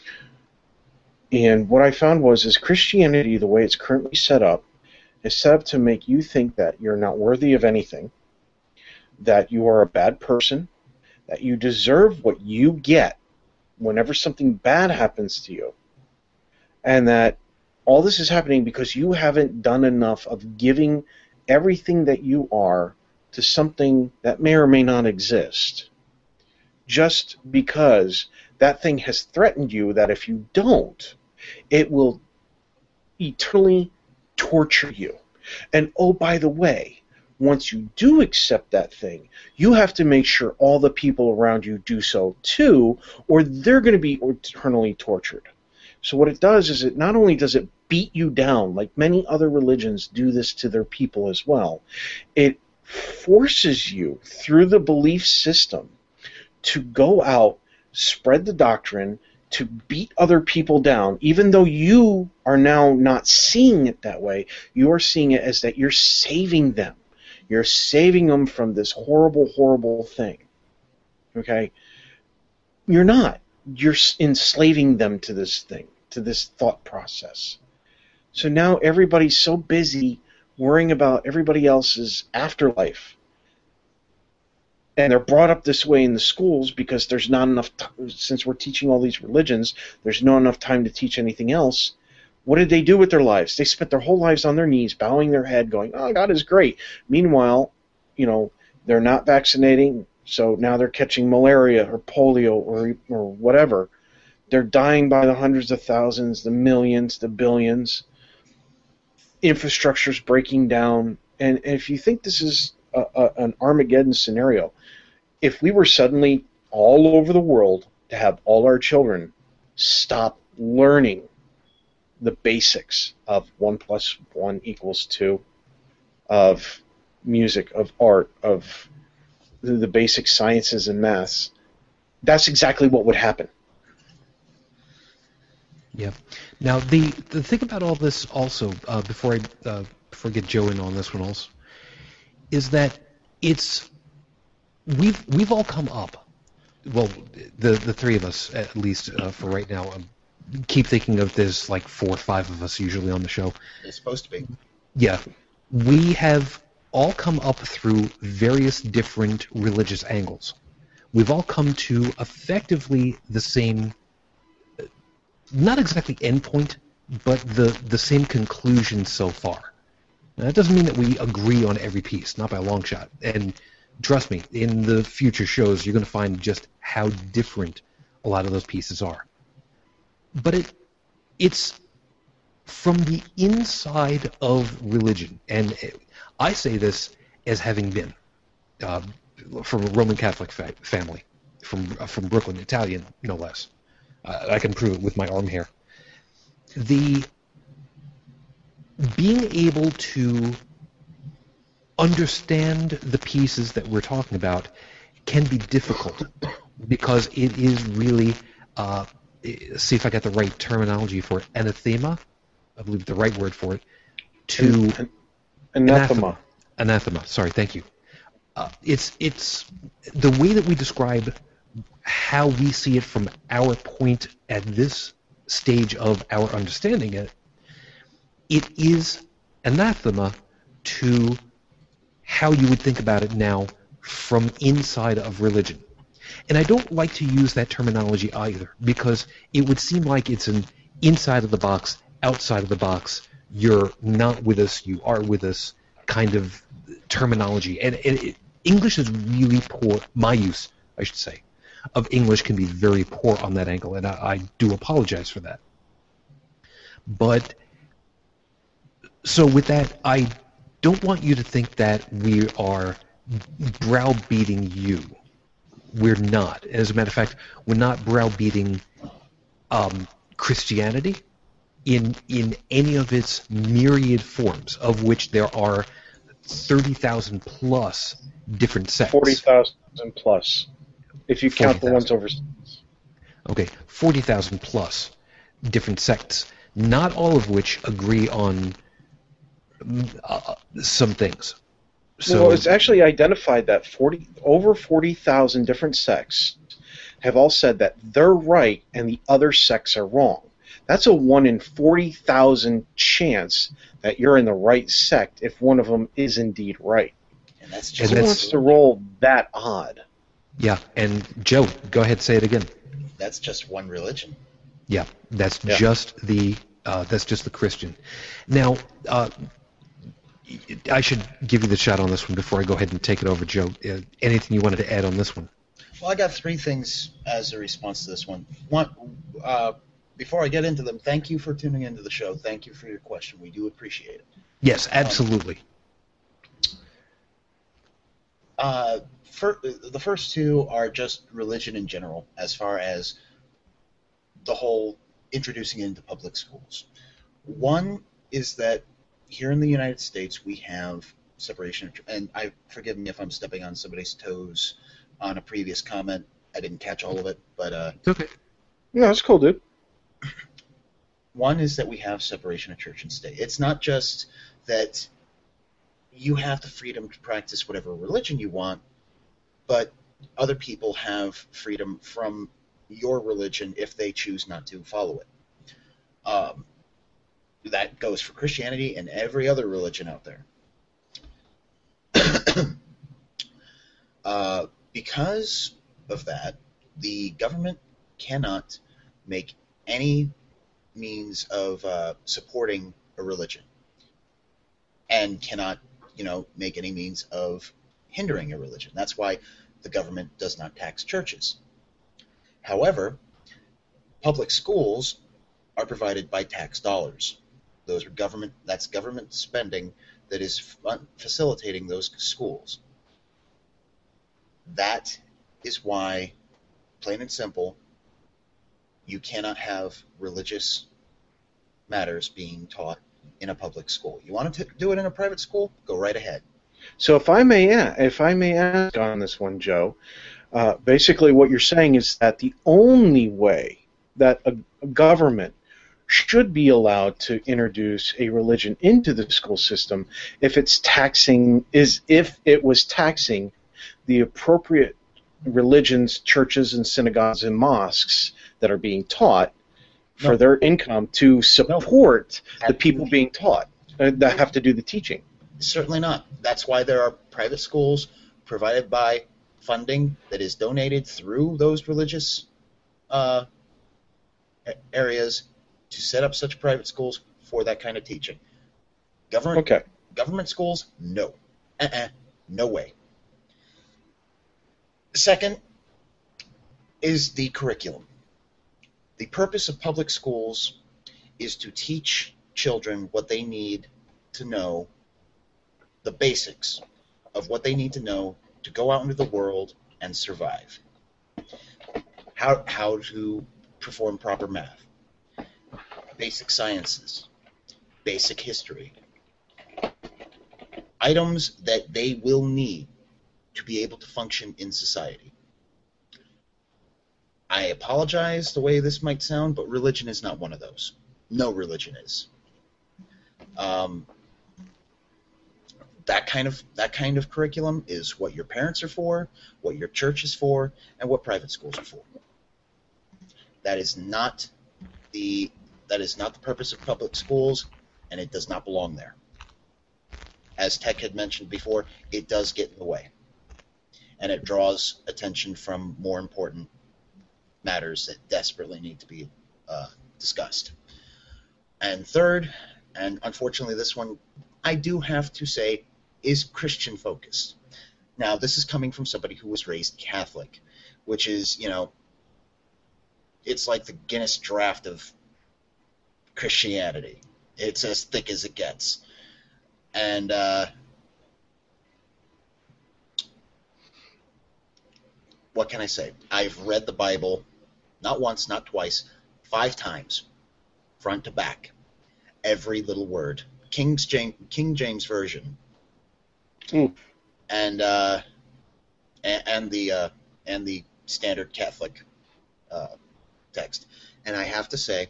And what I found was is Christianity, the way it's currently set up, is set up to make you think that you're not worthy of anything, that you are a bad person, that you deserve what you get whenever something bad happens to you, and that all this is happening because you haven't done enough of giving everything that you are to something that may or may not exist, just because that thing has threatened you that if you don't, it will eternally torture you. And oh, by the way, once you do accept that thing, you have to make sure all the people around you do so too, or they're going to be eternally tortured. So what it does is it not only does it beat you down, like many other religions do this to their people as well, it forces you through the belief system to go out, spread the doctrine, to beat other people down, even though you are now not seeing it that way. You are seeing it as that you're saving them. You're saving them from this horrible, horrible thing. Okay? You're not. You're enslaving them to this thing, to this thought process. So now everybody's so busy worrying about everybody else's afterlife. And they're brought up this way in the schools because there's not enough time, since we're teaching all these religions, there's not enough time to teach anything else. What did they do with their lives? They spent their whole lives on their knees, bowing their head, going, oh, God is great. Meanwhile, you know, they're not vaccinating, so now they're catching malaria or polio or or whatever. They're dying by the hundreds of thousands, the millions, the billions. Infrastructure's breaking down. And, and if you think this is a, a, an Armageddon scenario, if we were suddenly all over the world to have all our children stop learning the basics of one plus one equals two, of music, of art, of the, the basic sciences and maths, that's exactly what would happen. Yeah. Now the the thing about all this also, uh, before I uh, before I get Joe in on this one also, is that it's we've we've all come up. Well, the the three of us at least uh, for right now. Um, keep thinking of there's like four or five of us usually on the show. It's supposed to be. Yeah. We have all come up through various different religious angles. We've all come to effectively the same, not exactly endpoint, but the, the same conclusion so far. Now, that doesn't mean that we agree on every piece, not by a long shot. And trust me, in the future shows, you're going to find just how different a lot of those pieces are. But it it's from the inside of religion, and I say this as having been uh, from a Roman Catholic fa- family, from uh, from Brooklyn, Italian, no less. Uh, I can prove it with my arm hair. The being able to understand the pieces that we're talking about can be difficult because it is really, uh, see if I got the right terminology for it, anathema, I believe the right word for it, to An- anathema. Anathema, sorry, thank you. Uh, it's it's the way that we describe how we see it from our point at this stage of our understanding it. It is anathema to how you would think about it now from inside of religion. And I don't like to use that terminology either, because it would seem like it's an inside of the box, outside of the box, you're not with us, you are with us kind of terminology. And, and it, English is really poor, my use, I should say, of English can be very poor on that angle, and I, I do apologize for that. But, so with that, I don't want you to think that we are browbeating you. We're not. As a matter of fact, we're not browbeating um, Christianity in in any of its myriad forms, of which there are thirty thousand plus different sects. forty thousand plus, if you count the ones forty thousand. overseas. Okay, forty thousand plus different sects, not all of which agree on uh, some things. So Well, it's actually identified that forty over forty thousand different sects have all said that they're right and the other sects are wrong. That's a one in forty thousand chance that you're in the right sect if one of them is indeed right. And that's And just Who that's- wants to roll that odd? yeah, and Joe, go ahead, say it again. that's just one religion. Yeah, that's Yeah. just the uh, that's just the Christian. Now, uh, I should give you the shot on this one before I go ahead and take it over, Joe. Uh, anything you wanted to add on this one? Well, I got three things as a response to this one. One, uh, before I get into them, thank you for tuning into the show. Thank you for your question. We do appreciate it. Yes, absolutely. Uh, fir- the first two are just religion in general, as far as the whole introducing it into public schools. One is that here in the United States we have separation of, and I forgive me if I'm stepping on somebody's toes on a previous comment. I didn't catch all of it, but uh, It's okay. Yeah, that's cool, dude. one is that we have separation of church and state. It's not just that you have the freedom to practice whatever religion you want, but other people have freedom from your religion if they choose not to follow it. Um, that goes for Christianity and every other religion out there. uh, because of that, the government cannot make any means of uh, supporting a religion, and cannot, you know, make any means of hindering a religion. That's why the government does not tax churches. However, public schools are provided by tax dollars. Those are government. That's government spending that is fun- facilitating those schools. That is why, plain and simple, you cannot have religious matters being taught in a public school. You want to do it in a private school? Go right ahead. So if I may, a- if I may ask on this one, Joe, uh, basically what you're saying is that the only way that a, a government should be allowed to introduce a religion into the school system if it's taxing is if it was taxing the appropriate religions, churches and synagogues and mosques that are being taught for No. their income to support the people Absolutely. being taught uh, that have to do the teaching. Certainly not. That's why there are private schools provided by funding that is donated through those religious uh, a- areas to set up such private schools for that kind of teaching. Government Okay. government schools, no. Uh-uh. No way. Second is the curriculum. The purpose of public schools is to teach children what they need to know, the basics of what they need to know to go out into the world and survive. How, how to perform proper math, basic sciences, basic history, items that they will need to be able to function in society. I apologize the way this might sound, but religion is not one of those. No religion is. Um, that kind of that kind of curriculum is what your parents are for, what your church is for, and what private schools are for. That is not the that is not the purpose of public schools, and it does not belong there. As Tech had mentioned before, it does get in the way, and it draws attention from more important matters that desperately need to be uh, discussed. And third, and unfortunately this one I do have to say is Christian focused. Now, this is coming from somebody who was raised Catholic, which is, you know, it's like the Guinness draft of Christianity. It's as thick as it gets. And uh, what can I say? I've read the Bible not once, not twice, five times, front to back, every little word. King James, King James Version, Mm. and uh, and, and the uh, and the standard Catholic uh, text. And I have to say,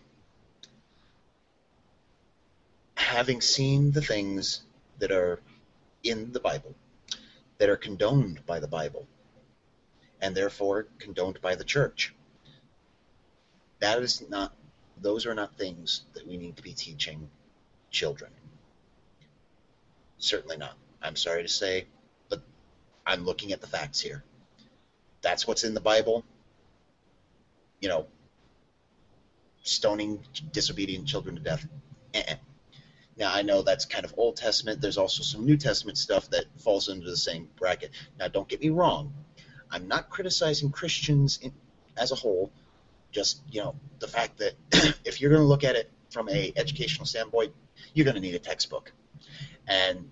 having seen the things that are in the Bible, that are condoned by the Bible, and therefore condoned by the church, that is not; those are not things that we need to be teaching children. Certainly not. I'm sorry to say, but I'm looking at the facts here. That's what's in the Bible. You know, stoning disobedient children to death. Eh-eh. Now, I know that's kind of Old Testament. There's also some New Testament stuff that falls into the same bracket. Now, don't get me wrong. I'm not criticizing Christians in, as a whole. Just, you know, the fact that if you're going to look at it from a educational standpoint, you're going to need a textbook. And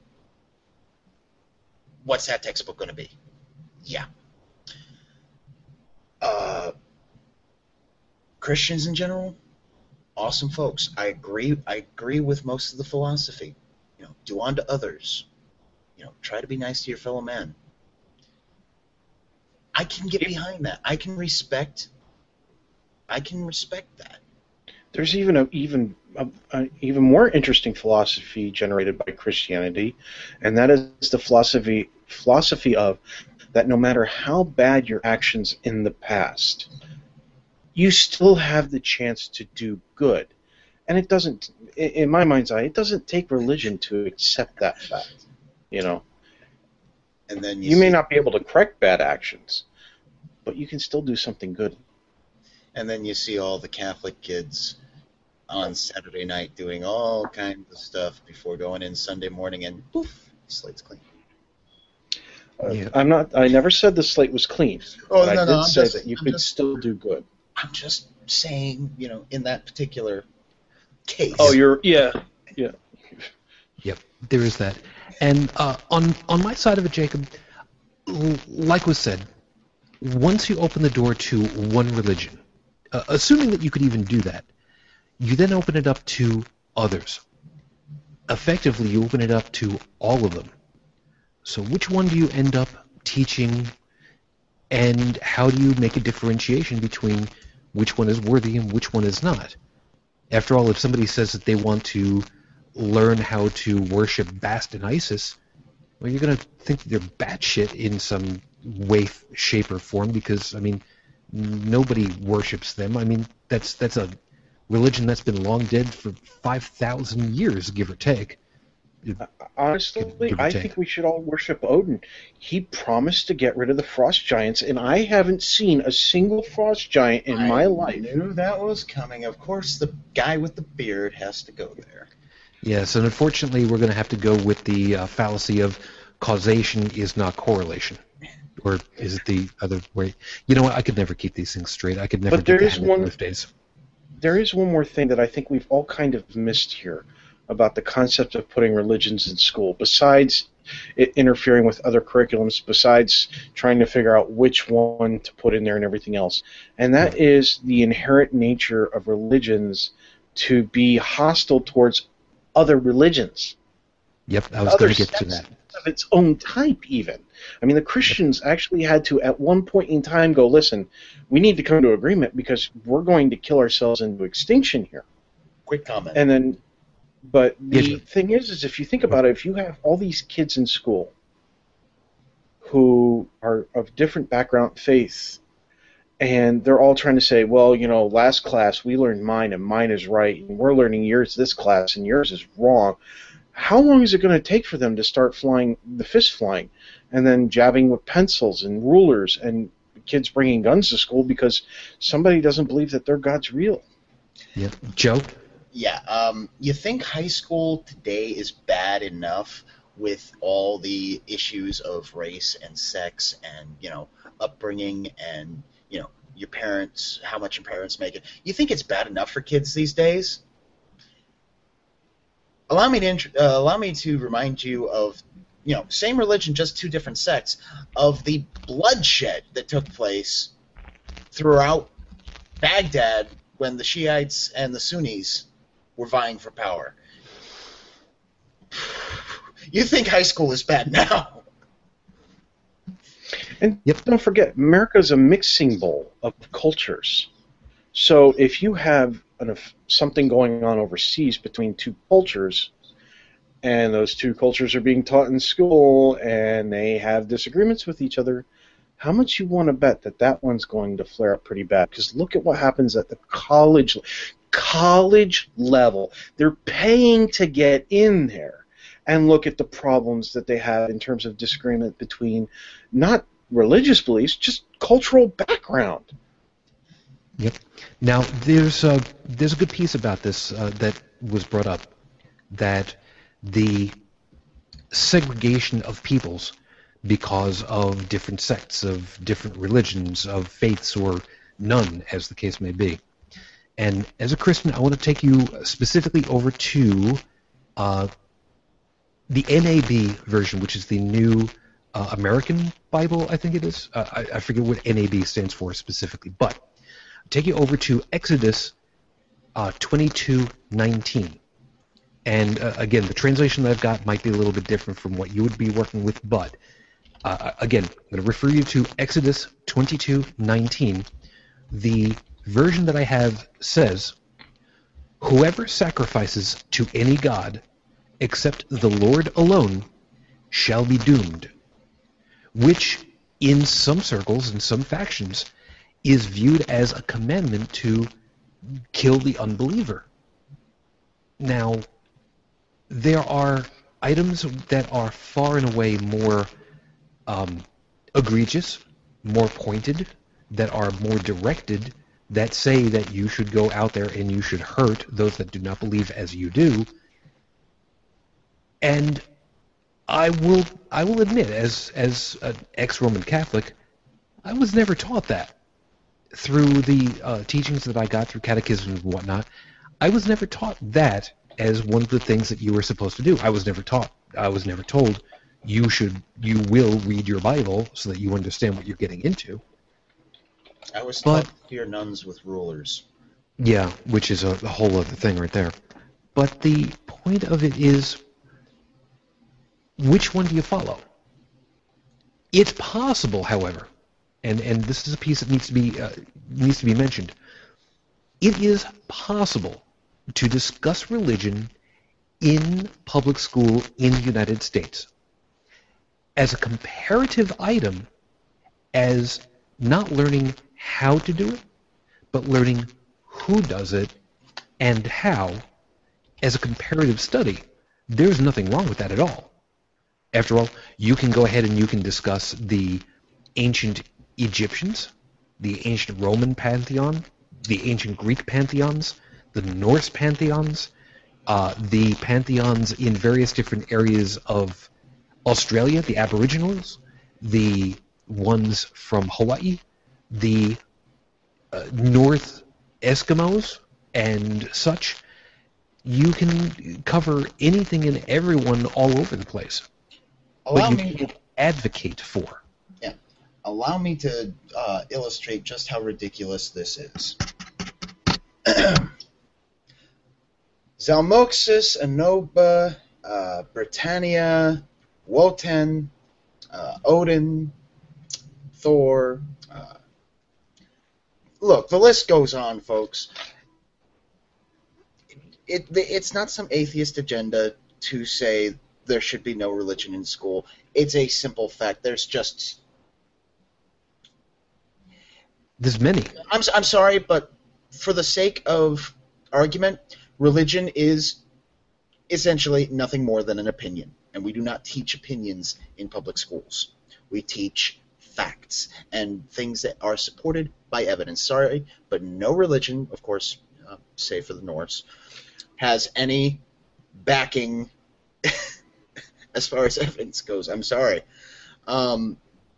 what's that textbook going to be? Yeah. Uh, Christians in general, awesome folks. I agree. I agree with most of the philosophy. You know, do unto others. You know, try to be nice to your fellow man. I can get behind that. I can respect. I can respect that. There's even a even a, a even more interesting philosophy generated by Christianity, and that is the philosophy philosophy of that no matter how bad your actions in the past, you still have the chance to do good. And it doesn't, in my mind's eye, it doesn't take religion to accept that fact. You know, And then you, you see, may not be able to correct bad actions, but you can still do something good. and then you see all the Catholic kids on Saturday night doing all kinds of stuff before going in Sunday morning, and poof, slate's clean. Uh, Yeah. I'm not. I never said the slate was clean. Oh, but no, I no, did I'm say just- that you I'm could just- still do good. I'm just saying, you know, in that particular case. Oh, you're yeah. Yep, there is that. And uh, on on my side of it, Jacob, l- like was said, once you open the door to one religion, uh, assuming that you could even do that, you then open it up to others. Effectively, you open it up to all of them. So which one do you end up teaching, and how do you make a differentiation between which one is worthy and which one is not? After all, if somebody says that they want to learn how to worship Bast and Isis, well, you're going to think that they're batshit in some way, shape, or form, because, I mean, nobody worships them. I mean, that's that's a religion that's been long dead for five thousand years, give or take. Honestly, Give or I take. think we should all worship Odin. He promised to get rid of the frost giants, and I haven't seen a single frost giant in my I life. knew that was coming. Of course, the guy with the beard has to go there. Yes, and unfortunately, we're going to have to go with the uh, fallacy of causation is not correlation. Or is it the other way? You know what? I could never keep these things straight. I could never But get there the is hang of one- both days. There is one more thing that I think we've all kind of missed here about the concept of putting religions in school, besides it interfering with other curriculums, besides trying to figure out which one to put in there and everything else. And that is the inherent nature of religions to be hostile towards other religions. Yep, I was Other going to get to sects that. of its own type, even. I mean, the Christians actually had to, at one point in time, go, listen, we need to come to agreement because we're going to kill ourselves into extinction here. Quick comment. And then, but the Yeah. thing is, is if you think about it, if you have all these kids in school who are of different background faith, and they're all trying to say, well, you know, last class we learned mine and mine is right, and we're learning yours this class and yours is wrong. How long is it going to take for them to start flying the fist flying, and then jabbing with pencils and rulers, and kids bringing guns to school because somebody doesn't believe that their God's real? Yep. Joe? Yeah, um, you think high school today is bad enough with all the issues of race and sex and, you know, upbringing and, you know, your parents, how much your parents make it. You think it's bad enough for kids these days? Allow me to int- uh, allow me to remind you of, you know, same religion, just two different sects, of the bloodshed that took place throughout Baghdad when the Shiites and the Sunnis were vying for power. You think high school is bad now? And Yep. don't forget, America's a mixing bowl of cultures. So if you have an, something going on overseas between two cultures, and those two cultures are being taught in school, and they have disagreements with each other, how much you want to bet that that one's going to flare up pretty bad? Because look at what happens at the college college level. They're paying to get in there, and look at the problems that they have in terms of disagreement between not religious beliefs, just cultural background. Yep. Now, there's a, there's a good piece about this uh, that was brought up, that the segregation of peoples because of different sects, of different religions, of faiths, or none, as the case may be. And as a Christian, I want to take you specifically over to uh, the N A B version, which is the New uh, American Bible, I think it is. Uh, I, I forget what N A B stands for specifically, but I'll take you over to Exodus uh, twenty-two nineteen. And uh, again, the translation that I've got might be a little bit different from what you would be working with, but uh, again, I'm going to refer you to Exodus twenty-two nineteen. The version that I have says, "Whoever sacrifices to any god except the Lord alone shall be doomed," which in some circles, in some factions, is viewed as a commandment to kill the unbeliever. Now, there are items that are far and away more um, egregious, more pointed, that are more directed, that say that you should go out there and you should hurt those that do not believe as you do. And I will I will admit, as as an ex-Roman Catholic, I was never taught that. Through the uh, teachings that I got through catechism and whatnot, I was never taught that as one of the things that you were supposed to do. I was never taught. I was never told you should, you will read your Bible so that you understand what you're getting into. I was But- taught to fear nuns with rulers. Yeah, which is a, a whole other thing right there. But the point of it is, which one do you follow? It's possible, however, and, and this is a piece that needs to be uh, needs to be mentioned. It is possible to discuss religion in public school in the United States as a comparative item, as not learning how to do it, but learning who does it and how. As a comparative study, there's nothing wrong with that at all. After all, you can go ahead and you can discuss the ancient Egyptians, the ancient Roman pantheon, the ancient Greek pantheons, the Norse pantheons, uh, the pantheons in various different areas of Australia, the Aboriginals, the ones from Hawaii, the uh, North Eskimos, and such. You can cover anything and everyone all over the place. Allow but you me, can't advocate for. yeah, allow me to uh, illustrate just how ridiculous this is. Zalmoxis, Anoba, uh, Britannia, Wotan, uh, Odin, Thor. Uh, look, the list goes on, folks. It, it, it's not some atheist agenda to say there should be no religion in school. It's a simple fact. There's just... There's many. I'm, I'm sorry, but for the sake of argument, religion is essentially nothing more than an opinion, and we do not teach opinions in public schools. We teach facts and things that are supported by evidence. Sorry, but no religion, of course, uh, save for the Norse, has any backing as far as evidence goes. I'm sorry. Um,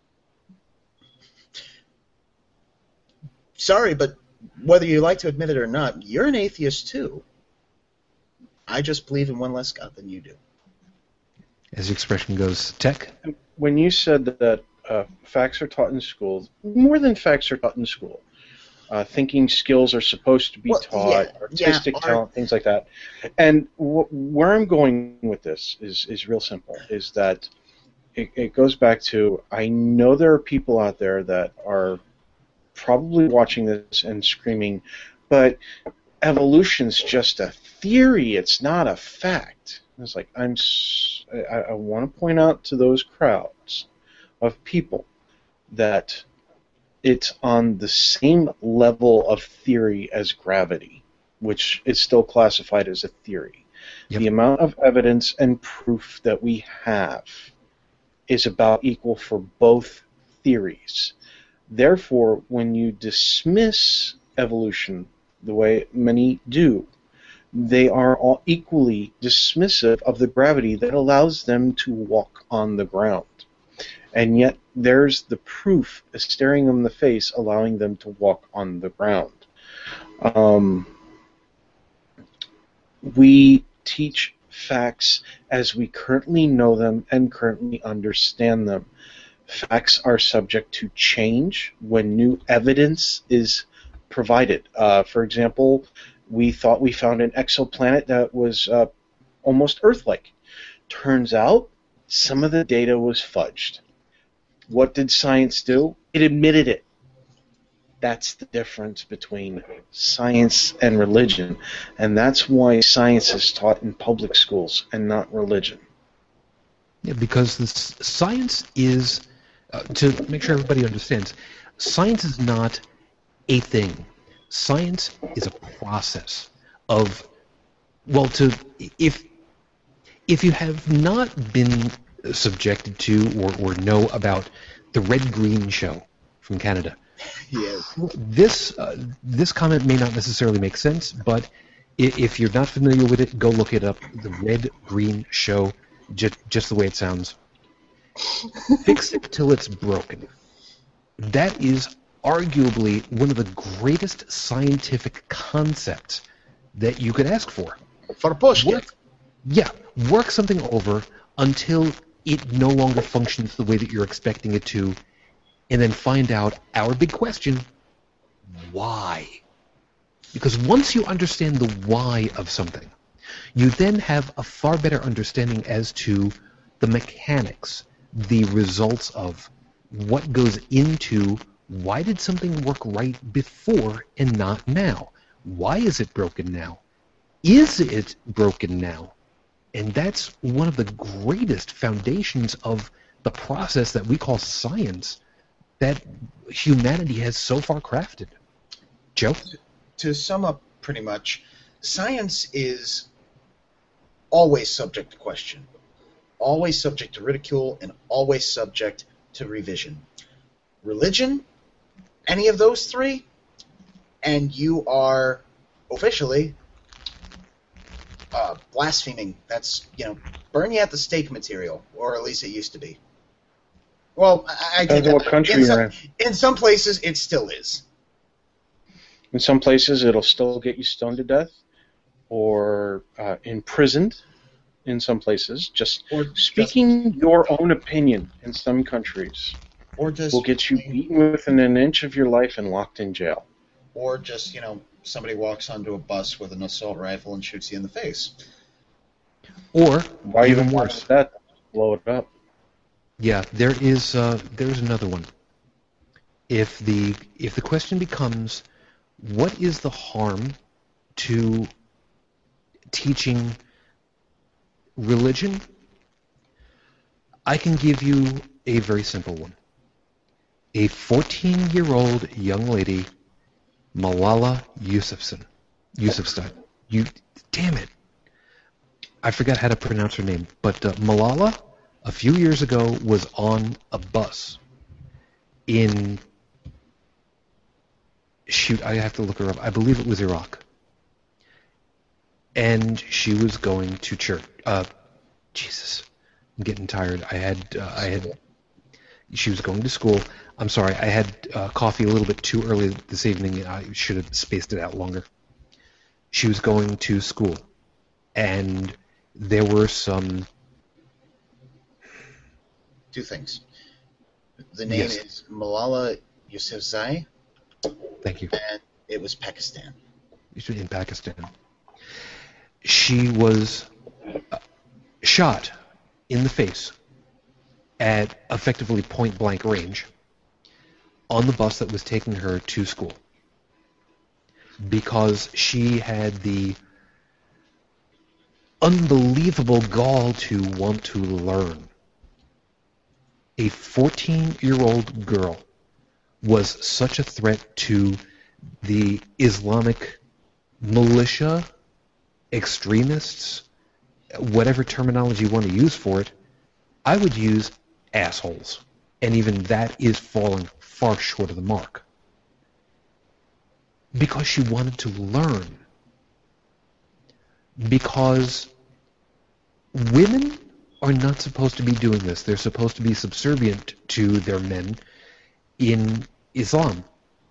sorry, but whether you like to admit it or not, you're an atheist too. I just believe in one less God than you do. As the expression goes, Tech? When you said that uh, facts are taught in schools, more than facts are taught in school. Uh, thinking skills are supposed to be well, taught, yeah, artistic yeah, talent, art. things like that. And wh- where I'm going with this is, is real simple, is that it, it goes back to, I know there are people out there that are probably watching this and screaming, but evolution's just a theory, it's not a fact. It's like, I'm, s- I, I want to point out to those crowds of people that it's on the same level of theory as gravity, which is still classified as a theory. Yep. The amount of evidence and proof that we have is about equal for both theories. Therefore, when you dismiss evolution the way many do, they are all equally dismissive of the gravity that allows them to walk on the ground. And yet there's the proof staring them in the face, allowing them to walk on the ground. Um, we teach facts as we currently know them and currently understand them. Facts are subject to change when new evidence is provided. Uh, for example, we thought we found an exoplanet that was uh, almost Earth-like. Turns out some of the data was fudged. What did science do? It admitted it. That's the difference between science and religion, and that's why science is taught in public schools and not religion. Yeah, because this science is, uh, to make sure everybody understands, science is not a thing. Science is a process of, well, to if if you have not been subjected to or, or know about the Red Green Show from Canada, Yes. this uh, this comment may not necessarily make sense, but if, if you're not familiar with it, go look it up. The Red Green Show, just just the way it sounds. Fix it till it's broken. That is arguably one of the greatest scientific concepts that you could ask for. For Pushkin. Work, yeah, work something over until it no longer functions the way that you're expecting it to, and then find out our big question, why? Because once you understand the why of something, you then have a far better understanding as to the mechanics, the results of what goes into why did something work right before and not now? Why is it broken now? Is it broken now? And that's one of the greatest foundations of the process that we call science that humanity has so far crafted. Joe? To sum up pretty much, science is always subject to question, always subject to ridicule, and always subject to revision. Religion, any of those three, and you are officially uh, blaspheming. That's, you know, burn you at the stake material, or at least it used to be. Well, I, I take Depends on that what back. country in you're some, in. in some places, it still is. In some places, it'll still get you stoned to death or uh, imprisoned. In some places, just Or speaking just, your own opinion in some countries or just will get you beaten within an inch of your life and locked in jail. Or just, you know, somebody walks onto a bus with an assault rifle and shoots you in the face. Or, Why even even worse, that? Blow it up. yeah, there is uh, there's another one. If the if the question becomes, what is the harm to teaching religion? I can give you a very simple one. A fourteen-year-old young lady, Malala Yousafzai. Yousafzai. You, damn it. I forgot how to pronounce her name. But uh, Malala, a few years ago, was on a bus in... Shoot, I have to look her up. I believe it was Iraq. And she was going to church. Uh, Jesus, I'm getting tired. I had, uh, I had... She was going to school. I'm sorry, I had uh, coffee a little bit too early this evening. I should have spaced it out longer. She was going to school, and there were some... Two things. The name Yes. is Malala Yousafzai, Thank you. and it was Pakistan. In Pakistan. She was uh, shot in the face at effectively point-blank range on the bus that was taking her to school because she had the unbelievable gall to want to learn. A fourteen-year-old girl was such a threat to the Islamic militia, extremists, whatever terminology you want to use for it. I would use assholes. And even that is falling far short of the mark. Because she wanted to learn. Because women are not supposed to be doing this. They're supposed to be subservient to their men in Islam.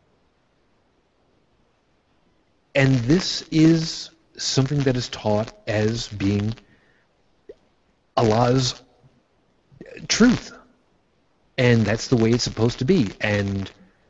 And this is something that is taught as being Allah's truth. And that's the way it's supposed to be. And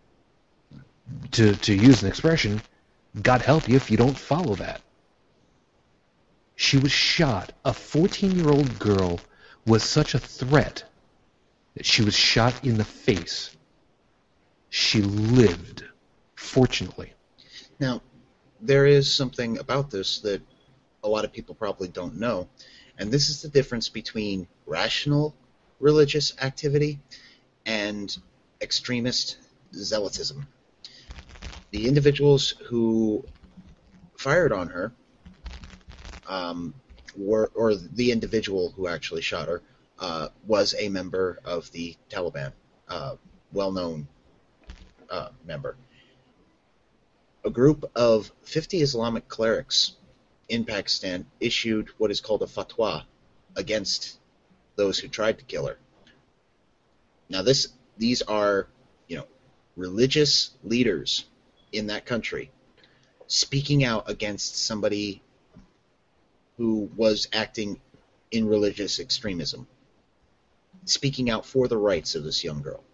to to use an expression, God help you if you don't follow that. She was shot. A fourteen-year-old girl was such a threat that she was shot in the face. She lived, fortunately. Now, there is something about this that a lot of people probably don't know, and this is the difference between rational religious activity and extremist zealotism. The individuals who fired on her um, were, or the individual who actually shot her, uh, was a member of the Taliban, uh, well-known uh, member. A group of fifty Islamic clerics in Pakistan issued what is called a fatwa against those who tried to kill her. Now, this these are, you know, religious leaders in that country speaking out against somebody who was acting in religious extremism, speaking out for the rights of this young girl.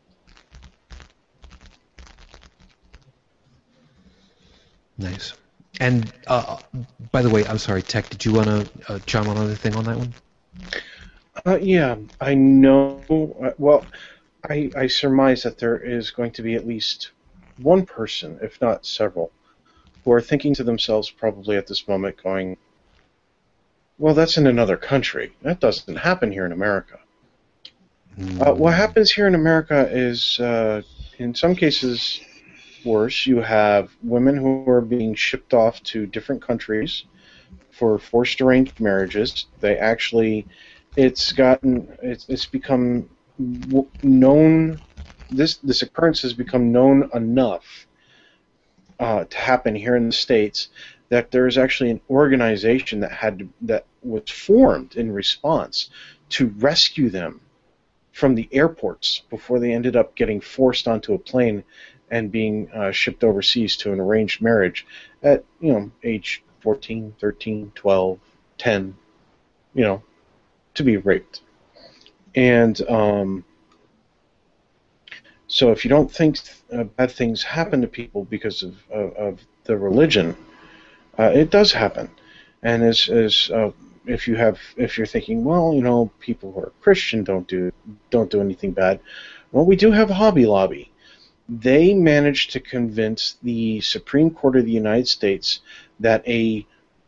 Nice. And, uh, by the way, I'm sorry, Tech, did you want to uh, chime on anything on that one? Uh, yeah, I know. Uh, well, I, I surmise that there is going to be at least one person, if not several, who are thinking to themselves probably at this moment going, well, that's in another country. That doesn't happen here in America. Mm. Uh, what happens here in America is, uh, in some cases, worse. You have women who are being shipped off to different countries for forced arranged marriages. They actually, it's gotten, it's, it's become known, this, this occurrence has become known enough uh, to happen here in the States that there is actually an organization that had to, that was formed in response to rescue them from the airports before they ended up getting forced onto a plane and being uh, shipped overseas to an arranged marriage at, you know, age fourteen, thirteen, twelve, ten, you know, to be raped. And um, so if you don't think uh, bad things happen to people because of, of, of the religion, uh, it does happen. And as, as uh, if you have, if you're thinking, well, you know, people who are Christian don't do don't do anything bad. Well, we do have Hobby Lobby. They managed to convince the Supreme Court of the United States that a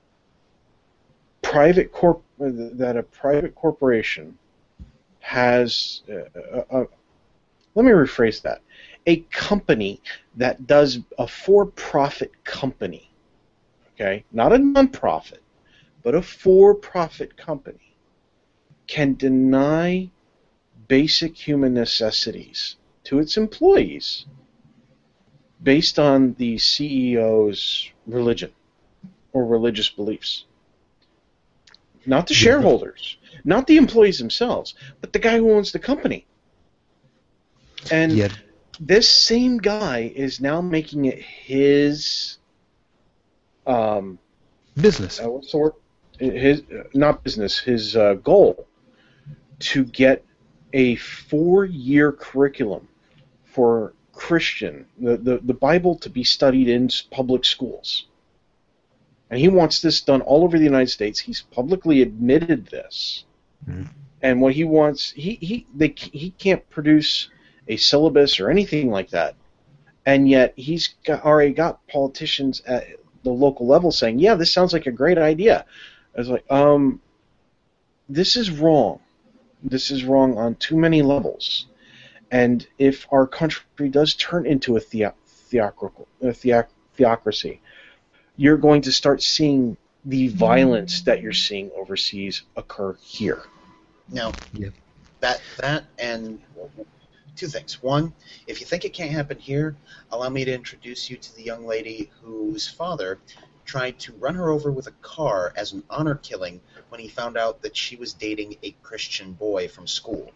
private corp that a private corporation has uh, a, a, let me rephrase that. A company that does a for-profit company, okay, not a non-profit, but a for-profit company, can deny basic human necessities to its employees based on the C E O's religion or religious beliefs. Not the shareholders, not the employees themselves, but the guy who owns the company. And Yeah. this same guy is now making it his um, Business. uh, what's the word? His uh, not business, his uh, goal to get a four-year curriculum for Christian, the, the, the Bible to be studied in s- public schools. And he wants this done all over the United States. He's publicly admitted this. Mhm. And what he wants, he he they he can't produce a syllabus or anything like that. And yet he's got, already got politicians at the local level saying, "Yeah, this sounds like a great idea." I was like, um, this is wrong. This is wrong on too many levels. And if our country does turn into a theo- theocracal, a theoc- theocracy, you're going to start seeing the violence that you're seeing overseas occur here. Now, Yeah. that that and two things. One, if you think it can't happen here, allow me to introduce you to the young lady whose father tried to run her over with a car as an honor killing when he found out that she was dating a Christian boy from school.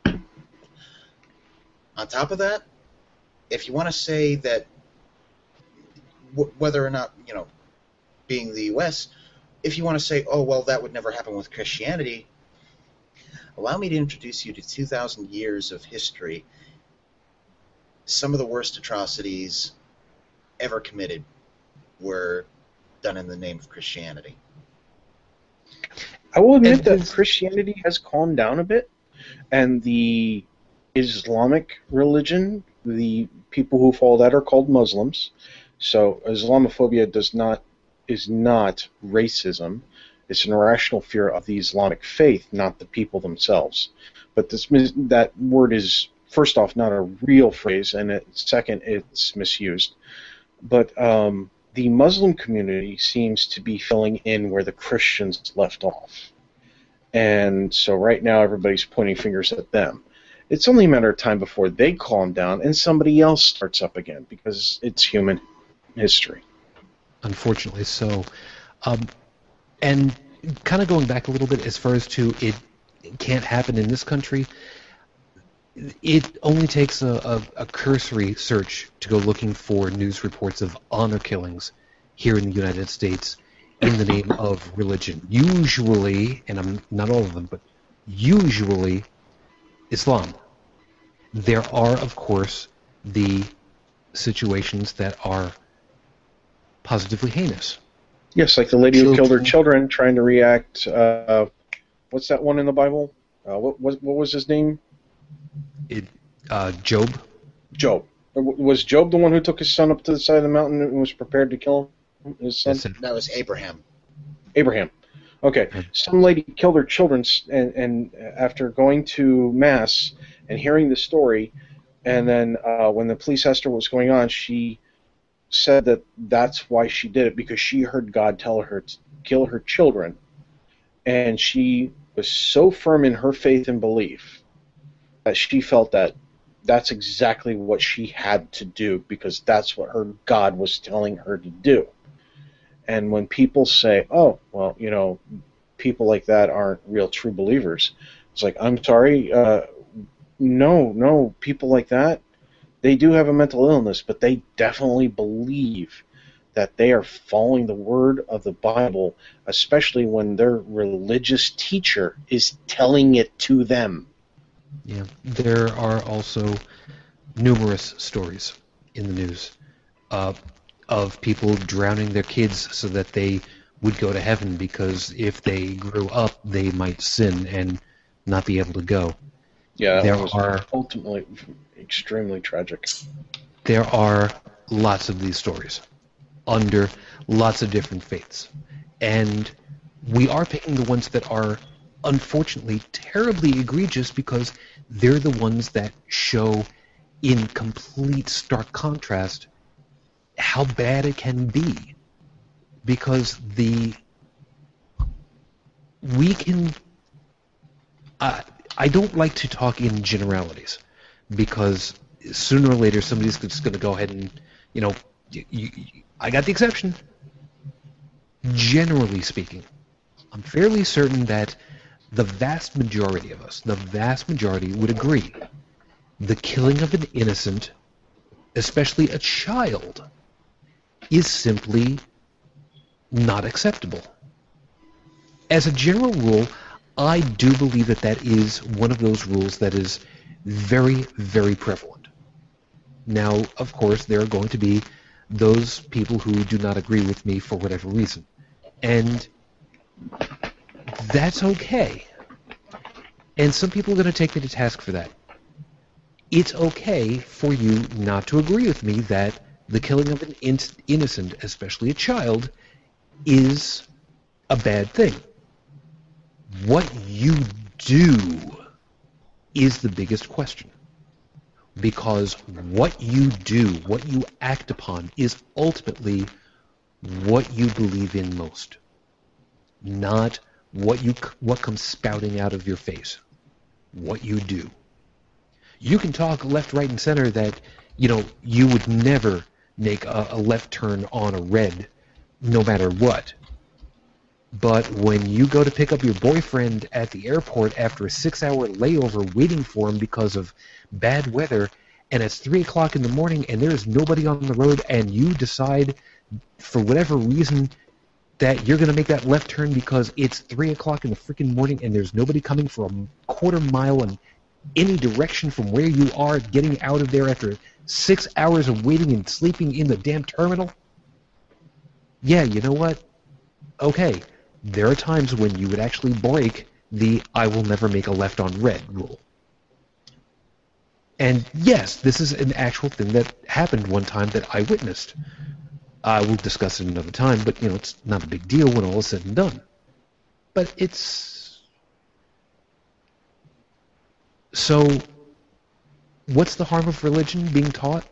On top of that, if you want to say that w- whether or not, you know, being the U S, if you want to say, oh, well, that would never happen with Christianity, allow me to introduce you to two thousand years of history. Some of the worst atrocities ever committed were done in the name of Christianity. I will admit And that his- Christianity has calmed down a bit, and the Islamic religion, the people who follow that are called Muslims. So Islamophobia does not is not racism. It's an irrational fear of the Islamic faith, not the people themselves. But this that word is, first off, not a real phrase, and it, second, it's misused. But um, the Muslim community seems to be filling in where the Christians left off. And so right now everybody's pointing fingers at them. It's only a matter of time before they calm down and somebody else starts up again, because it's human history. Unfortunately so. Um, and kind of going back a little bit as far as to it, it can't happen in this country, it only takes a, a, a cursory search to go looking for news reports of honor killings here in the United States in the name of religion. Usually, and I'm not all of them, but usually Islam. There are, of course, the situations that are positively heinous. Yes, like the lady who killed her Children. children trying to react. Uh, what's that one in the Bible? Uh, what, what what was his name? It, uh, Job. Job. Was Job the one who took his son up to the side of the mountain and was prepared to kill him? His son? Yes, and- That was Abraham. Abraham. Okay. Some lady killed her children, s- and, and after going to mass and hearing the story, and then uh, when the police asked her what was going on, she said that that's why she did it, because she heard God tell her to kill her children, and she was so firm in her faith and belief that she felt that that's exactly what she had to do, because that's what her God was telling her to do. And when people say, oh, well, you know, people like that aren't real true believers, it's like, I'm sorry, uh, no, no, people like that, they do have a mental illness, but they definitely believe that they are following the word of the Bible, especially when their religious teacher is telling it to them. Yeah, there are also numerous stories in the news uh, of people drowning their kids so that they would go to heaven, because if they grew up, they might sin and not be able to go. Yeah, that there was are ultimately extremely tragic. There are lots of these stories under lots of different faiths, and we are picking the ones that are unfortunately terribly egregious because they're the ones that show in complete stark contrast how bad it can be. Because the we can uh, I don't like to talk in generalities, because sooner or later somebody's just going to go ahead and, you know, you, you, I got the exception. Generally speaking, I'm fairly certain that the vast majority of us, the vast majority would agree, the killing of an innocent, especially a child, is simply not acceptable. As a general rule, I do believe that that is one of those rules that is very, very prevalent. Now, of course, there are going to be those people who do not agree with me for whatever reason. And that's okay. And some people are going to take me to task for that. It's okay for you not to agree with me that the killing of an in- innocent, especially a child, is a bad thing. What you do is the biggest question. Because what you do, what you act upon, is ultimately what you believe in most. Not what you what comes spouting out of your face. What you do. You can talk left, right, and center that, you know, you would never make a, a left turn on a red, no matter what. But when you go to pick up your boyfriend at the airport after a six-hour layover waiting for him because of bad weather, and it's three o'clock in the morning and there is nobody on the road, and you decide, for whatever reason, that you're going to make that left turn because it's three o'clock in the freaking morning and there's nobody coming for a quarter mile in any direction from where you are getting out of there after six hours of waiting and sleeping in the damn terminal? Yeah, you know what? Okay. There are times when you would actually break the I will never make a left on red rule. And yes, this is an actual thing that happened one time that I witnessed. I will discuss it another time, but, you know, it's not a big deal when all is said and done. But it's... So, what's the harm of religion being taught?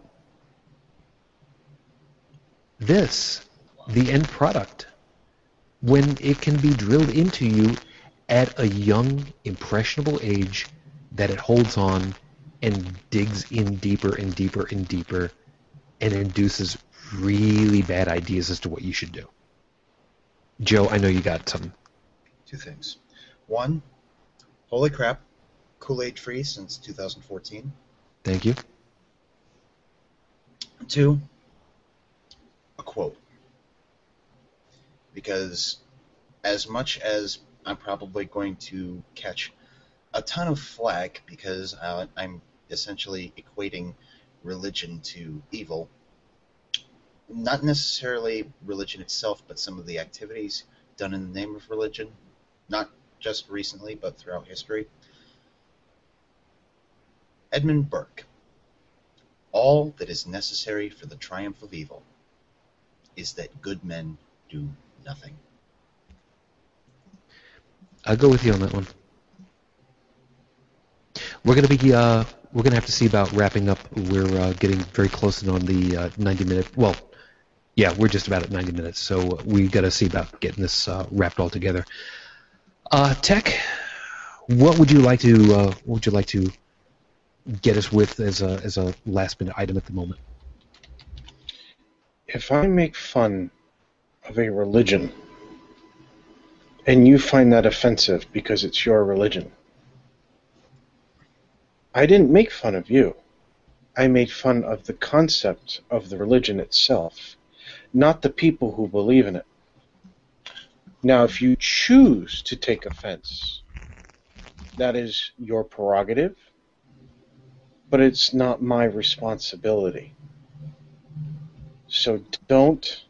This, the end product. When it can be drilled into you at a young, impressionable age, that it holds on and digs in deeper and deeper and deeper and induces really bad ideas as to what you should do. Joe, I know you got something. Two things. One, holy crap, Kool-Aid free since two thousand fourteen. Thank you. Two, a quote. Because as much as I'm probably going to catch a ton of flack because uh, I'm essentially equating religion to evil, not necessarily religion itself, but some of the activities done in the name of religion, not just recently, but throughout history. Edmund Burke. All that is necessary for the triumph of evil is that good men do nothing. I'll go with you on that one. We're gonna be uh, we're gonna have to see about wrapping up. We're uh, getting very close on the uh, ninety minute. Well, yeah, we're just about at ninety minutes, so we got to see about getting this uh, wrapped all together. Uh, Tech, what would you like to uh, what would you like to get us with as a as a last minute item at the moment? If I make fun of a religion and you find that offensive because it's your religion, I didn't make fun of you. I made fun of the concept of the religion itself, not the people who believe in it. Now, if you choose to take offense, that is your prerogative, but it's not my responsibility. So don't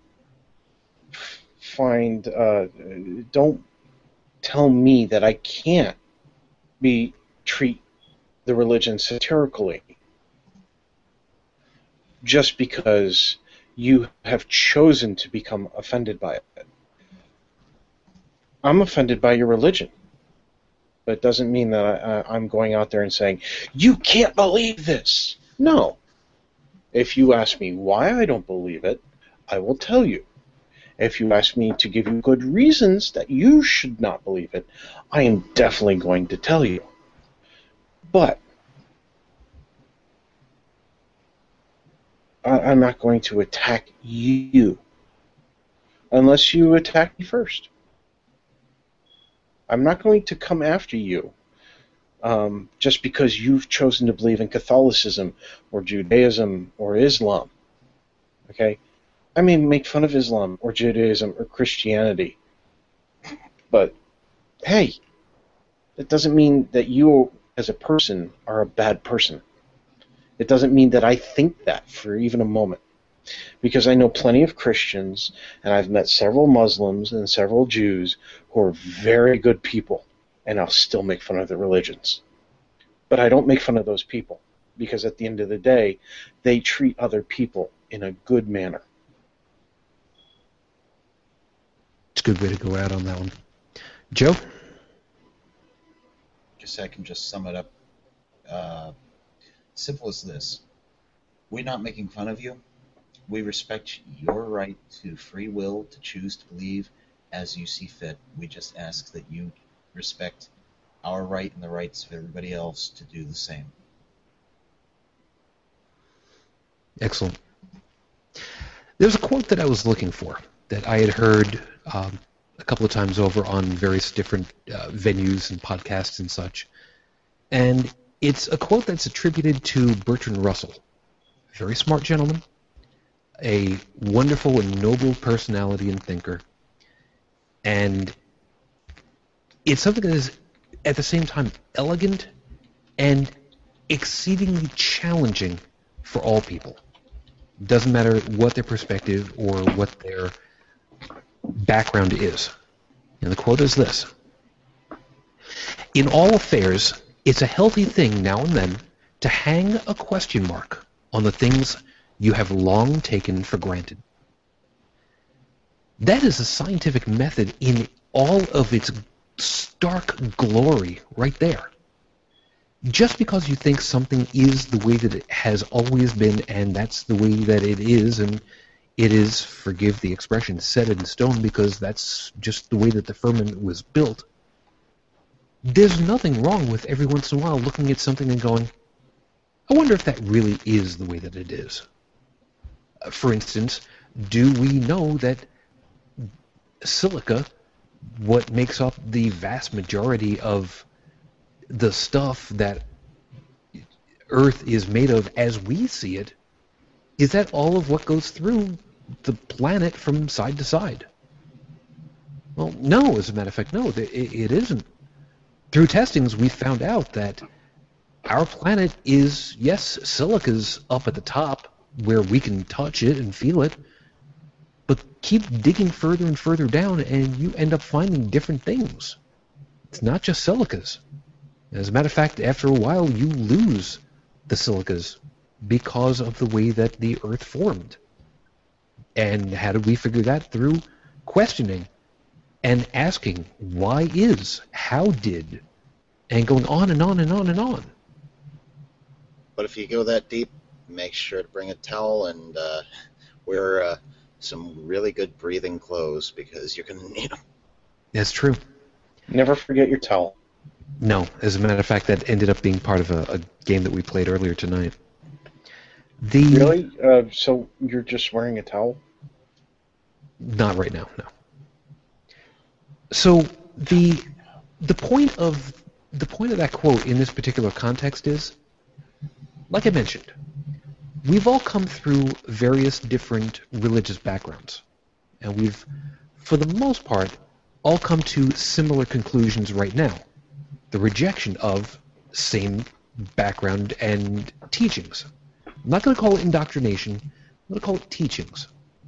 find, uh, don't tell me that I can't be treat the religion satirically just because you have chosen to become offended by it. I'm offended by your religion, but it doesn't mean that I, I'm going out there and saying, you can't believe this. No. If you ask me why I don't believe it, I will tell you. If you ask me to give you good reasons that you should not believe it, I am definitely going to tell you. But I, I'm not going to attack you unless you attack me first. I'm not going to come after you um, just because you've chosen to believe in Catholicism or Judaism or Islam. Okay? I may make fun of Islam or Judaism or Christianity, but hey, that doesn't mean that you as a person are a bad person. It doesn't mean that I think that for even a moment. Because I know plenty of Christians, and I've met several Muslims and several Jews who are very good people, and I'll still make fun of their religions. But I don't make fun of those people, because at the end of the day, they treat other people in a good manner. It's a good way to go out on that one. Joe? Just so I can just sum it up. Uh, simple as this. We're not making fun of you. We respect your right to free will to choose to believe as you see fit. We just ask that you respect our right and the rights of everybody else to do the same. Excellent. There's a quote that I was looking for that I had heard um, a couple of times over on various different uh, venues and podcasts and such. And it's a quote that's attributed to Bertrand Russell. Very smart gentleman. A wonderful and noble personality and thinker. And it's something that is at the same time elegant and exceedingly challenging for all people. Doesn't matter what their perspective or what their background is. And the quote is this: "In all affairs, it's a healthy thing now and then to hang a question mark on the things you have long taken for granted." That is a scientific method in all of its stark glory right there. Just because you think something is the way that it has always been, and that's the way that it is, and it is, forgive the expression, set in stone because that's just the way that the firmament was built, there's nothing wrong with every once in a while looking at something and going, I wonder if that really is the way that it is. Uh, for instance, do we know that silica, what makes up the vast majority of the stuff that Earth is made of as we see it, is that all of what goes through the planet from side to side? Well, no, as a matter of fact, no, it, it isn't. Through testings, we found out that our planet is, yes, silica's up at the top where we can touch it and feel it, but keep digging further and further down and you end up finding different things. It's not just silicas. As a matter of fact, after a while, you lose the silicas because of the way that the Earth formed. And how did we figure that? Through questioning and asking, why is, how did, and going on and on and on and on. But if you go that deep, make sure to bring a towel and uh, wear uh, some really good breathing clothes because you're going to need them. That's true. Never forget your towel. No, as a matter of fact, that ended up being part of a, a game that we played earlier tonight. The Really? Uh, so you're just wearing a towel? Not right now, no. So the the point of the point of that quote in this particular context is like I mentioned, we've all come through various different religious backgrounds. And we've, for the most part, all come to similar conclusions right now. The rejection of same background and teachings. I'm not going to call it indoctrination. I'm going to call it teachings.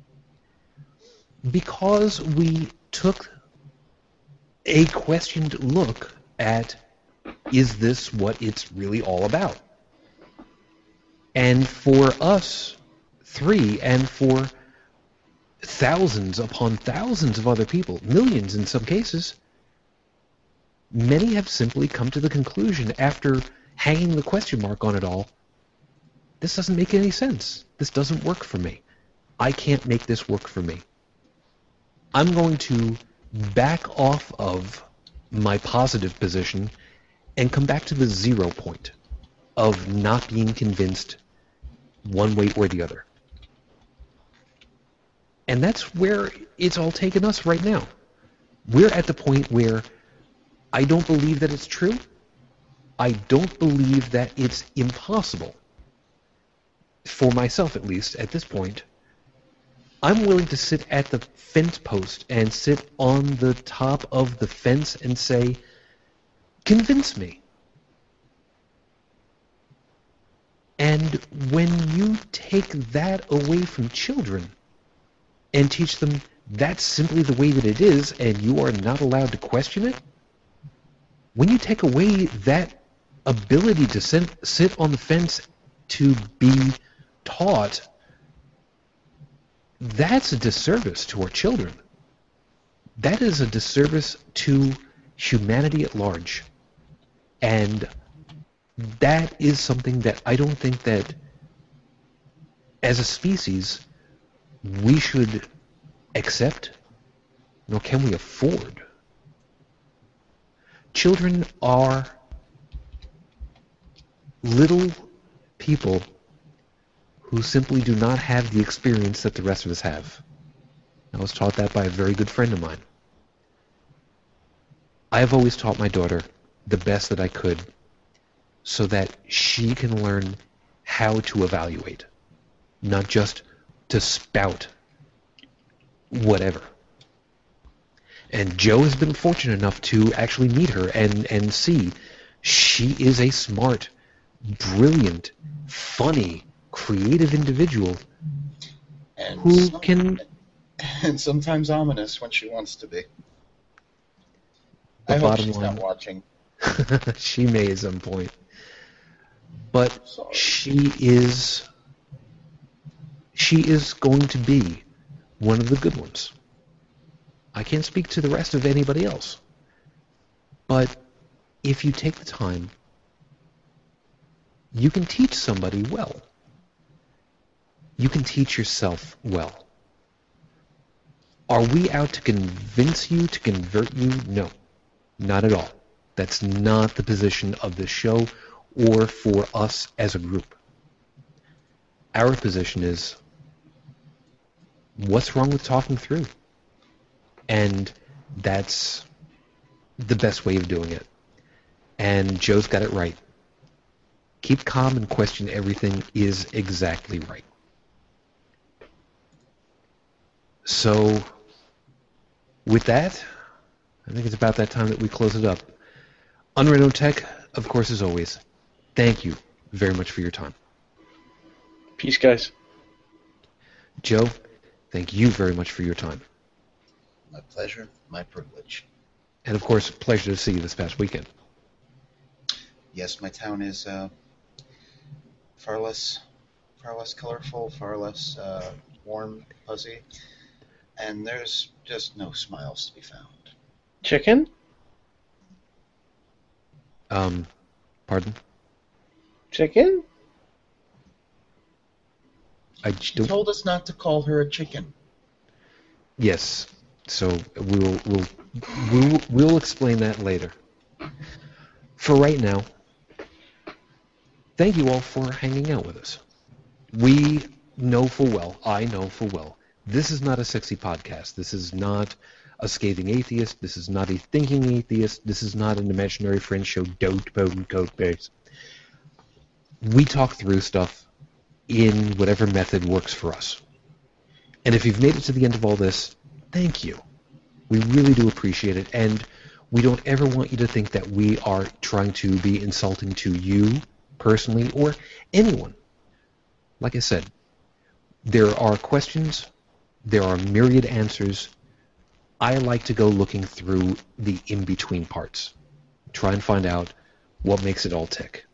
Because we took a questioned look at, is this what it's really all about? And for us three, and for thousands upon thousands of other people, millions in some cases, many have simply come to the conclusion after hanging the question mark on it all, this doesn't make any sense. This doesn't work for me. I can't make this work for me. I'm going to back off of my positive position and come back to the zero point of not being convinced one way or the other. And that's where it's all taken us right now. We're at the point where I don't believe that it's true. I don't believe that it's impossible. For myself, at least, at this point, I'm willing to sit at the fence post and sit on the top of the fence and say, convince me. And when you take that away from children and teach them that's simply the way that it is and you are not allowed to question it, when you take away that ability to sit, sit on the fence to be taught, that's a disservice to our children. That is a disservice to humanity at large. And that is something that I don't think that, as a species, we should accept, nor can we afford. Children are little people who simply do not have the experience that the rest of us have. I was taught that by a very good friend of mine. I have always taught my daughter the best that I could so that she can learn how to evaluate, not just to spout whatever. And Joe has been fortunate enough to actually meet her and, and see she is a smart, brilliant, funny, creative individual And who some- can... and sometimes ominous when she wants to be. The I hope bottom she's line- not watching. she may at some point. But Sorry. she is... She is going to be one of the good ones. I can't speak to the rest of anybody else. But if you take the time, you can teach somebody well. You can teach yourself well. Are we out to convince you, to convert you? No, not at all. That's not the position of this show or for us as a group. Our position is, what's wrong with talking through? And that's the best way of doing it. And Joe's got it right. Keep calm and question everything is exactly right. So, with that, I think it's about that time that we close it up. Unread Tech, of course, as always, thank you very much for your time. Peace, guys. Joe, thank you very much for your time. My pleasure, my privilege. And, of course, pleasure to see you this past weekend. Yes, my town is uh, far less, far less colorful, far less uh, warm, fuzzy, and there's just no smiles to be found. Chicken? Um, pardon? Chicken? I She don't... told us not to call her a chicken. Yes, so we'll, we'll, we'll, we'll explain that later. For right now, thank you all for hanging out with us. We know full well, I know full well, this is not a sexy podcast. This is not a scathing atheist. This is not a thinking atheist. This is not an imaginary friend show, dote, bone, coat, base. we talk through stuff in whatever method works for us. And if you've made it to the end of all this, thank you. We really do appreciate it, and we don't ever want you to think that we are trying to be insulting to you personally or anyone. Like I said, there are questions, there are myriad answers. I like to go looking through the in-between parts, try and find out what makes it all tick.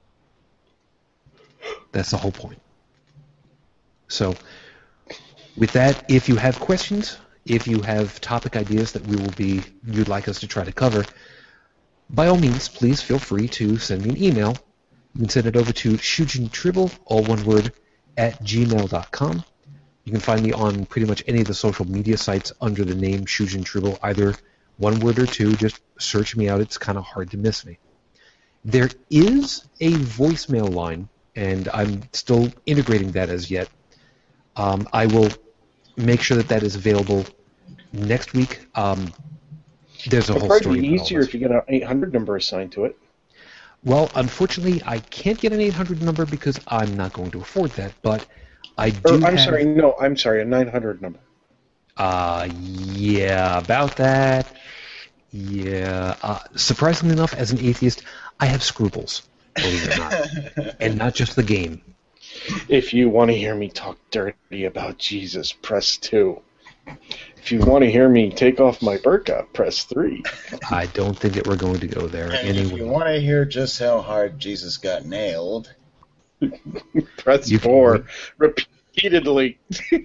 That's the whole point. So, with that, if you have questions, if you have topic ideas that we will be, you'd like us to try to cover, by all means, please feel free to send me an email. You can send it over to shujintribble, all one word, at gmail dot com. You can find me on pretty much any of the social media sites under the name Shujin Tribble, either one word or two. Just search me out. It's kind of hard to miss me. There is a voicemail line, and I'm still integrating that as yet. Um, I will make sure that that is available next week. Um, there's a It'll whole probably story. be easier if you get an eight hundred number assigned to it. Well, unfortunately, I can't get an eight hundred number because I'm not going to afford that, but I do Or, I'm have... sorry, no, I'm sorry, a nine hundred number. Uh, yeah, about that. Yeah. Uh, surprisingly enough, as an atheist, I have scruples, believe it or not. And not just the game. If you want to hear me talk dirty about Jesus, press two. If you want to hear me take off my burqa, press three. I don't think that we're going to go there And anyway. if you want to hear just how hard Jesus got nailed, Press You can- four repeatedly.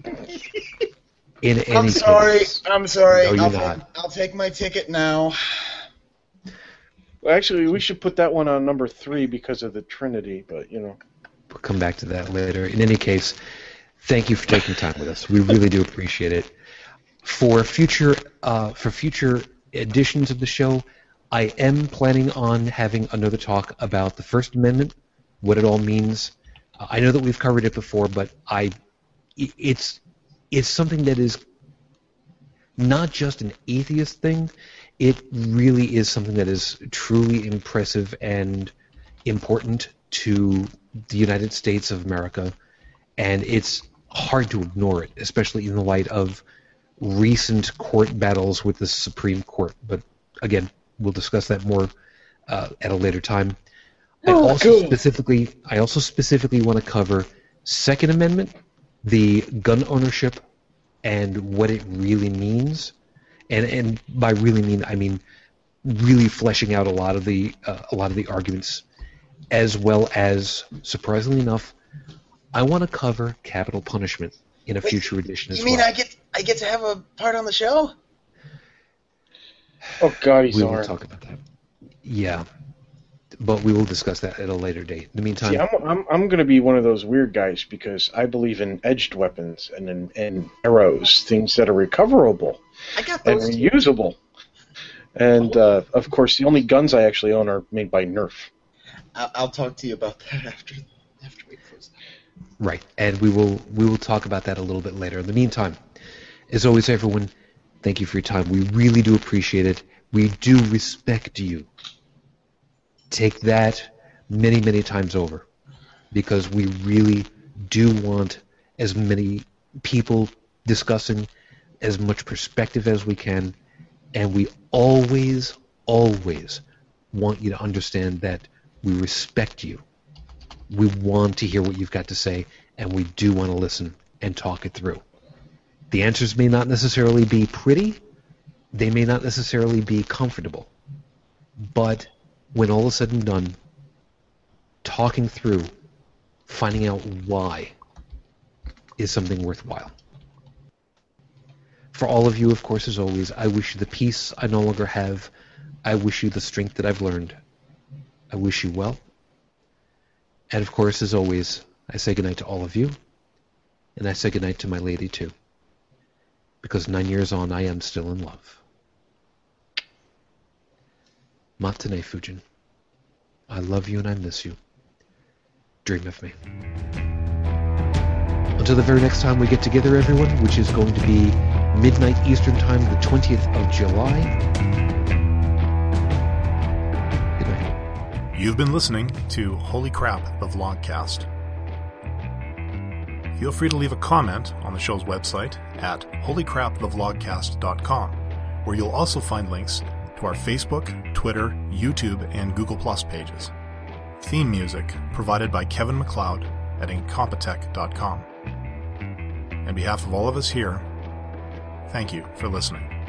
In any I'm sorry. case, I'm sorry. No, you're I'll, not. Take, I'll take my ticket now. Well, actually, we should put that one on number three because of the Trinity, but, you know. we'll come back to that later. In any case, thank you for taking time with us. We really do appreciate it. For future, uh, for future editions of the show, I am planning on having another talk about the First Amendment, what it all means. Uh, I know that we've covered it before, but I, it's, it's something that is not just an atheist thing. It really is something that is truly impressive and important to the United States of America, and it's hard to ignore it, especially in the light of recent court battles with the Supreme Court. But again, we'll discuss that more uh, at a later time. I Oh, also cool. specifically, I also specifically want to cover Second Amendment, the gun ownership, and what it really means. And and by really mean, I mean really fleshing out a lot of the uh, a lot of the arguments, as well as, surprisingly enough, I want to cover capital punishment in a Wait, future edition as You mean well. I get I get to have a part on the show? Oh, God, he's we will hard. talk about that. Yeah, but we will discuss that at a later date. In the meantime, See, I'm, I'm, I'm going to be one of those weird guys because I believe in edged weapons and in, and arrows, things that are recoverable I got and those. too. reusable. And, uh, of course, the only guns I actually own are made by Nerf. I'll, I'll talk to you about that after after we close. right, and we will we will talk about that a little bit later. In the meantime, as always, everyone, thank you for your time. We really do appreciate it. We do respect you. Take that many, many times over, because we really do want as many people discussing as much perspective as we can, and we always, always want you to understand that we respect you. We want to hear what you've got to say, and we do want to listen and talk it through. The answers may not necessarily be pretty, they may not necessarily be comfortable, but when all is said and done, talking through, finding out why, is something worthwhile. For all of you, of course, as always, I wish you the peace I no longer have. I wish you the strength that I've learned. I wish you well. And of course, as always, I say goodnight to all of you, and I say goodnight to my lady too, because nine years on, I am still in love. Matane Fujin. I love you and I miss you. Dream of me. Until the very next time we get together, everyone, which is going to be midnight Eastern Time, the twentieth of July. Good night. You've been listening to Holy Crap, the Vlogcast. Feel free to leave a comment on the show's website at holy crap the vlogcast dot com, where you'll also find links to our Facebook, Twitter, YouTube, and Google Plus pages. Theme music provided by Kevin MacLeod at incompetech dot com. On behalf of all of us here, thank you for listening.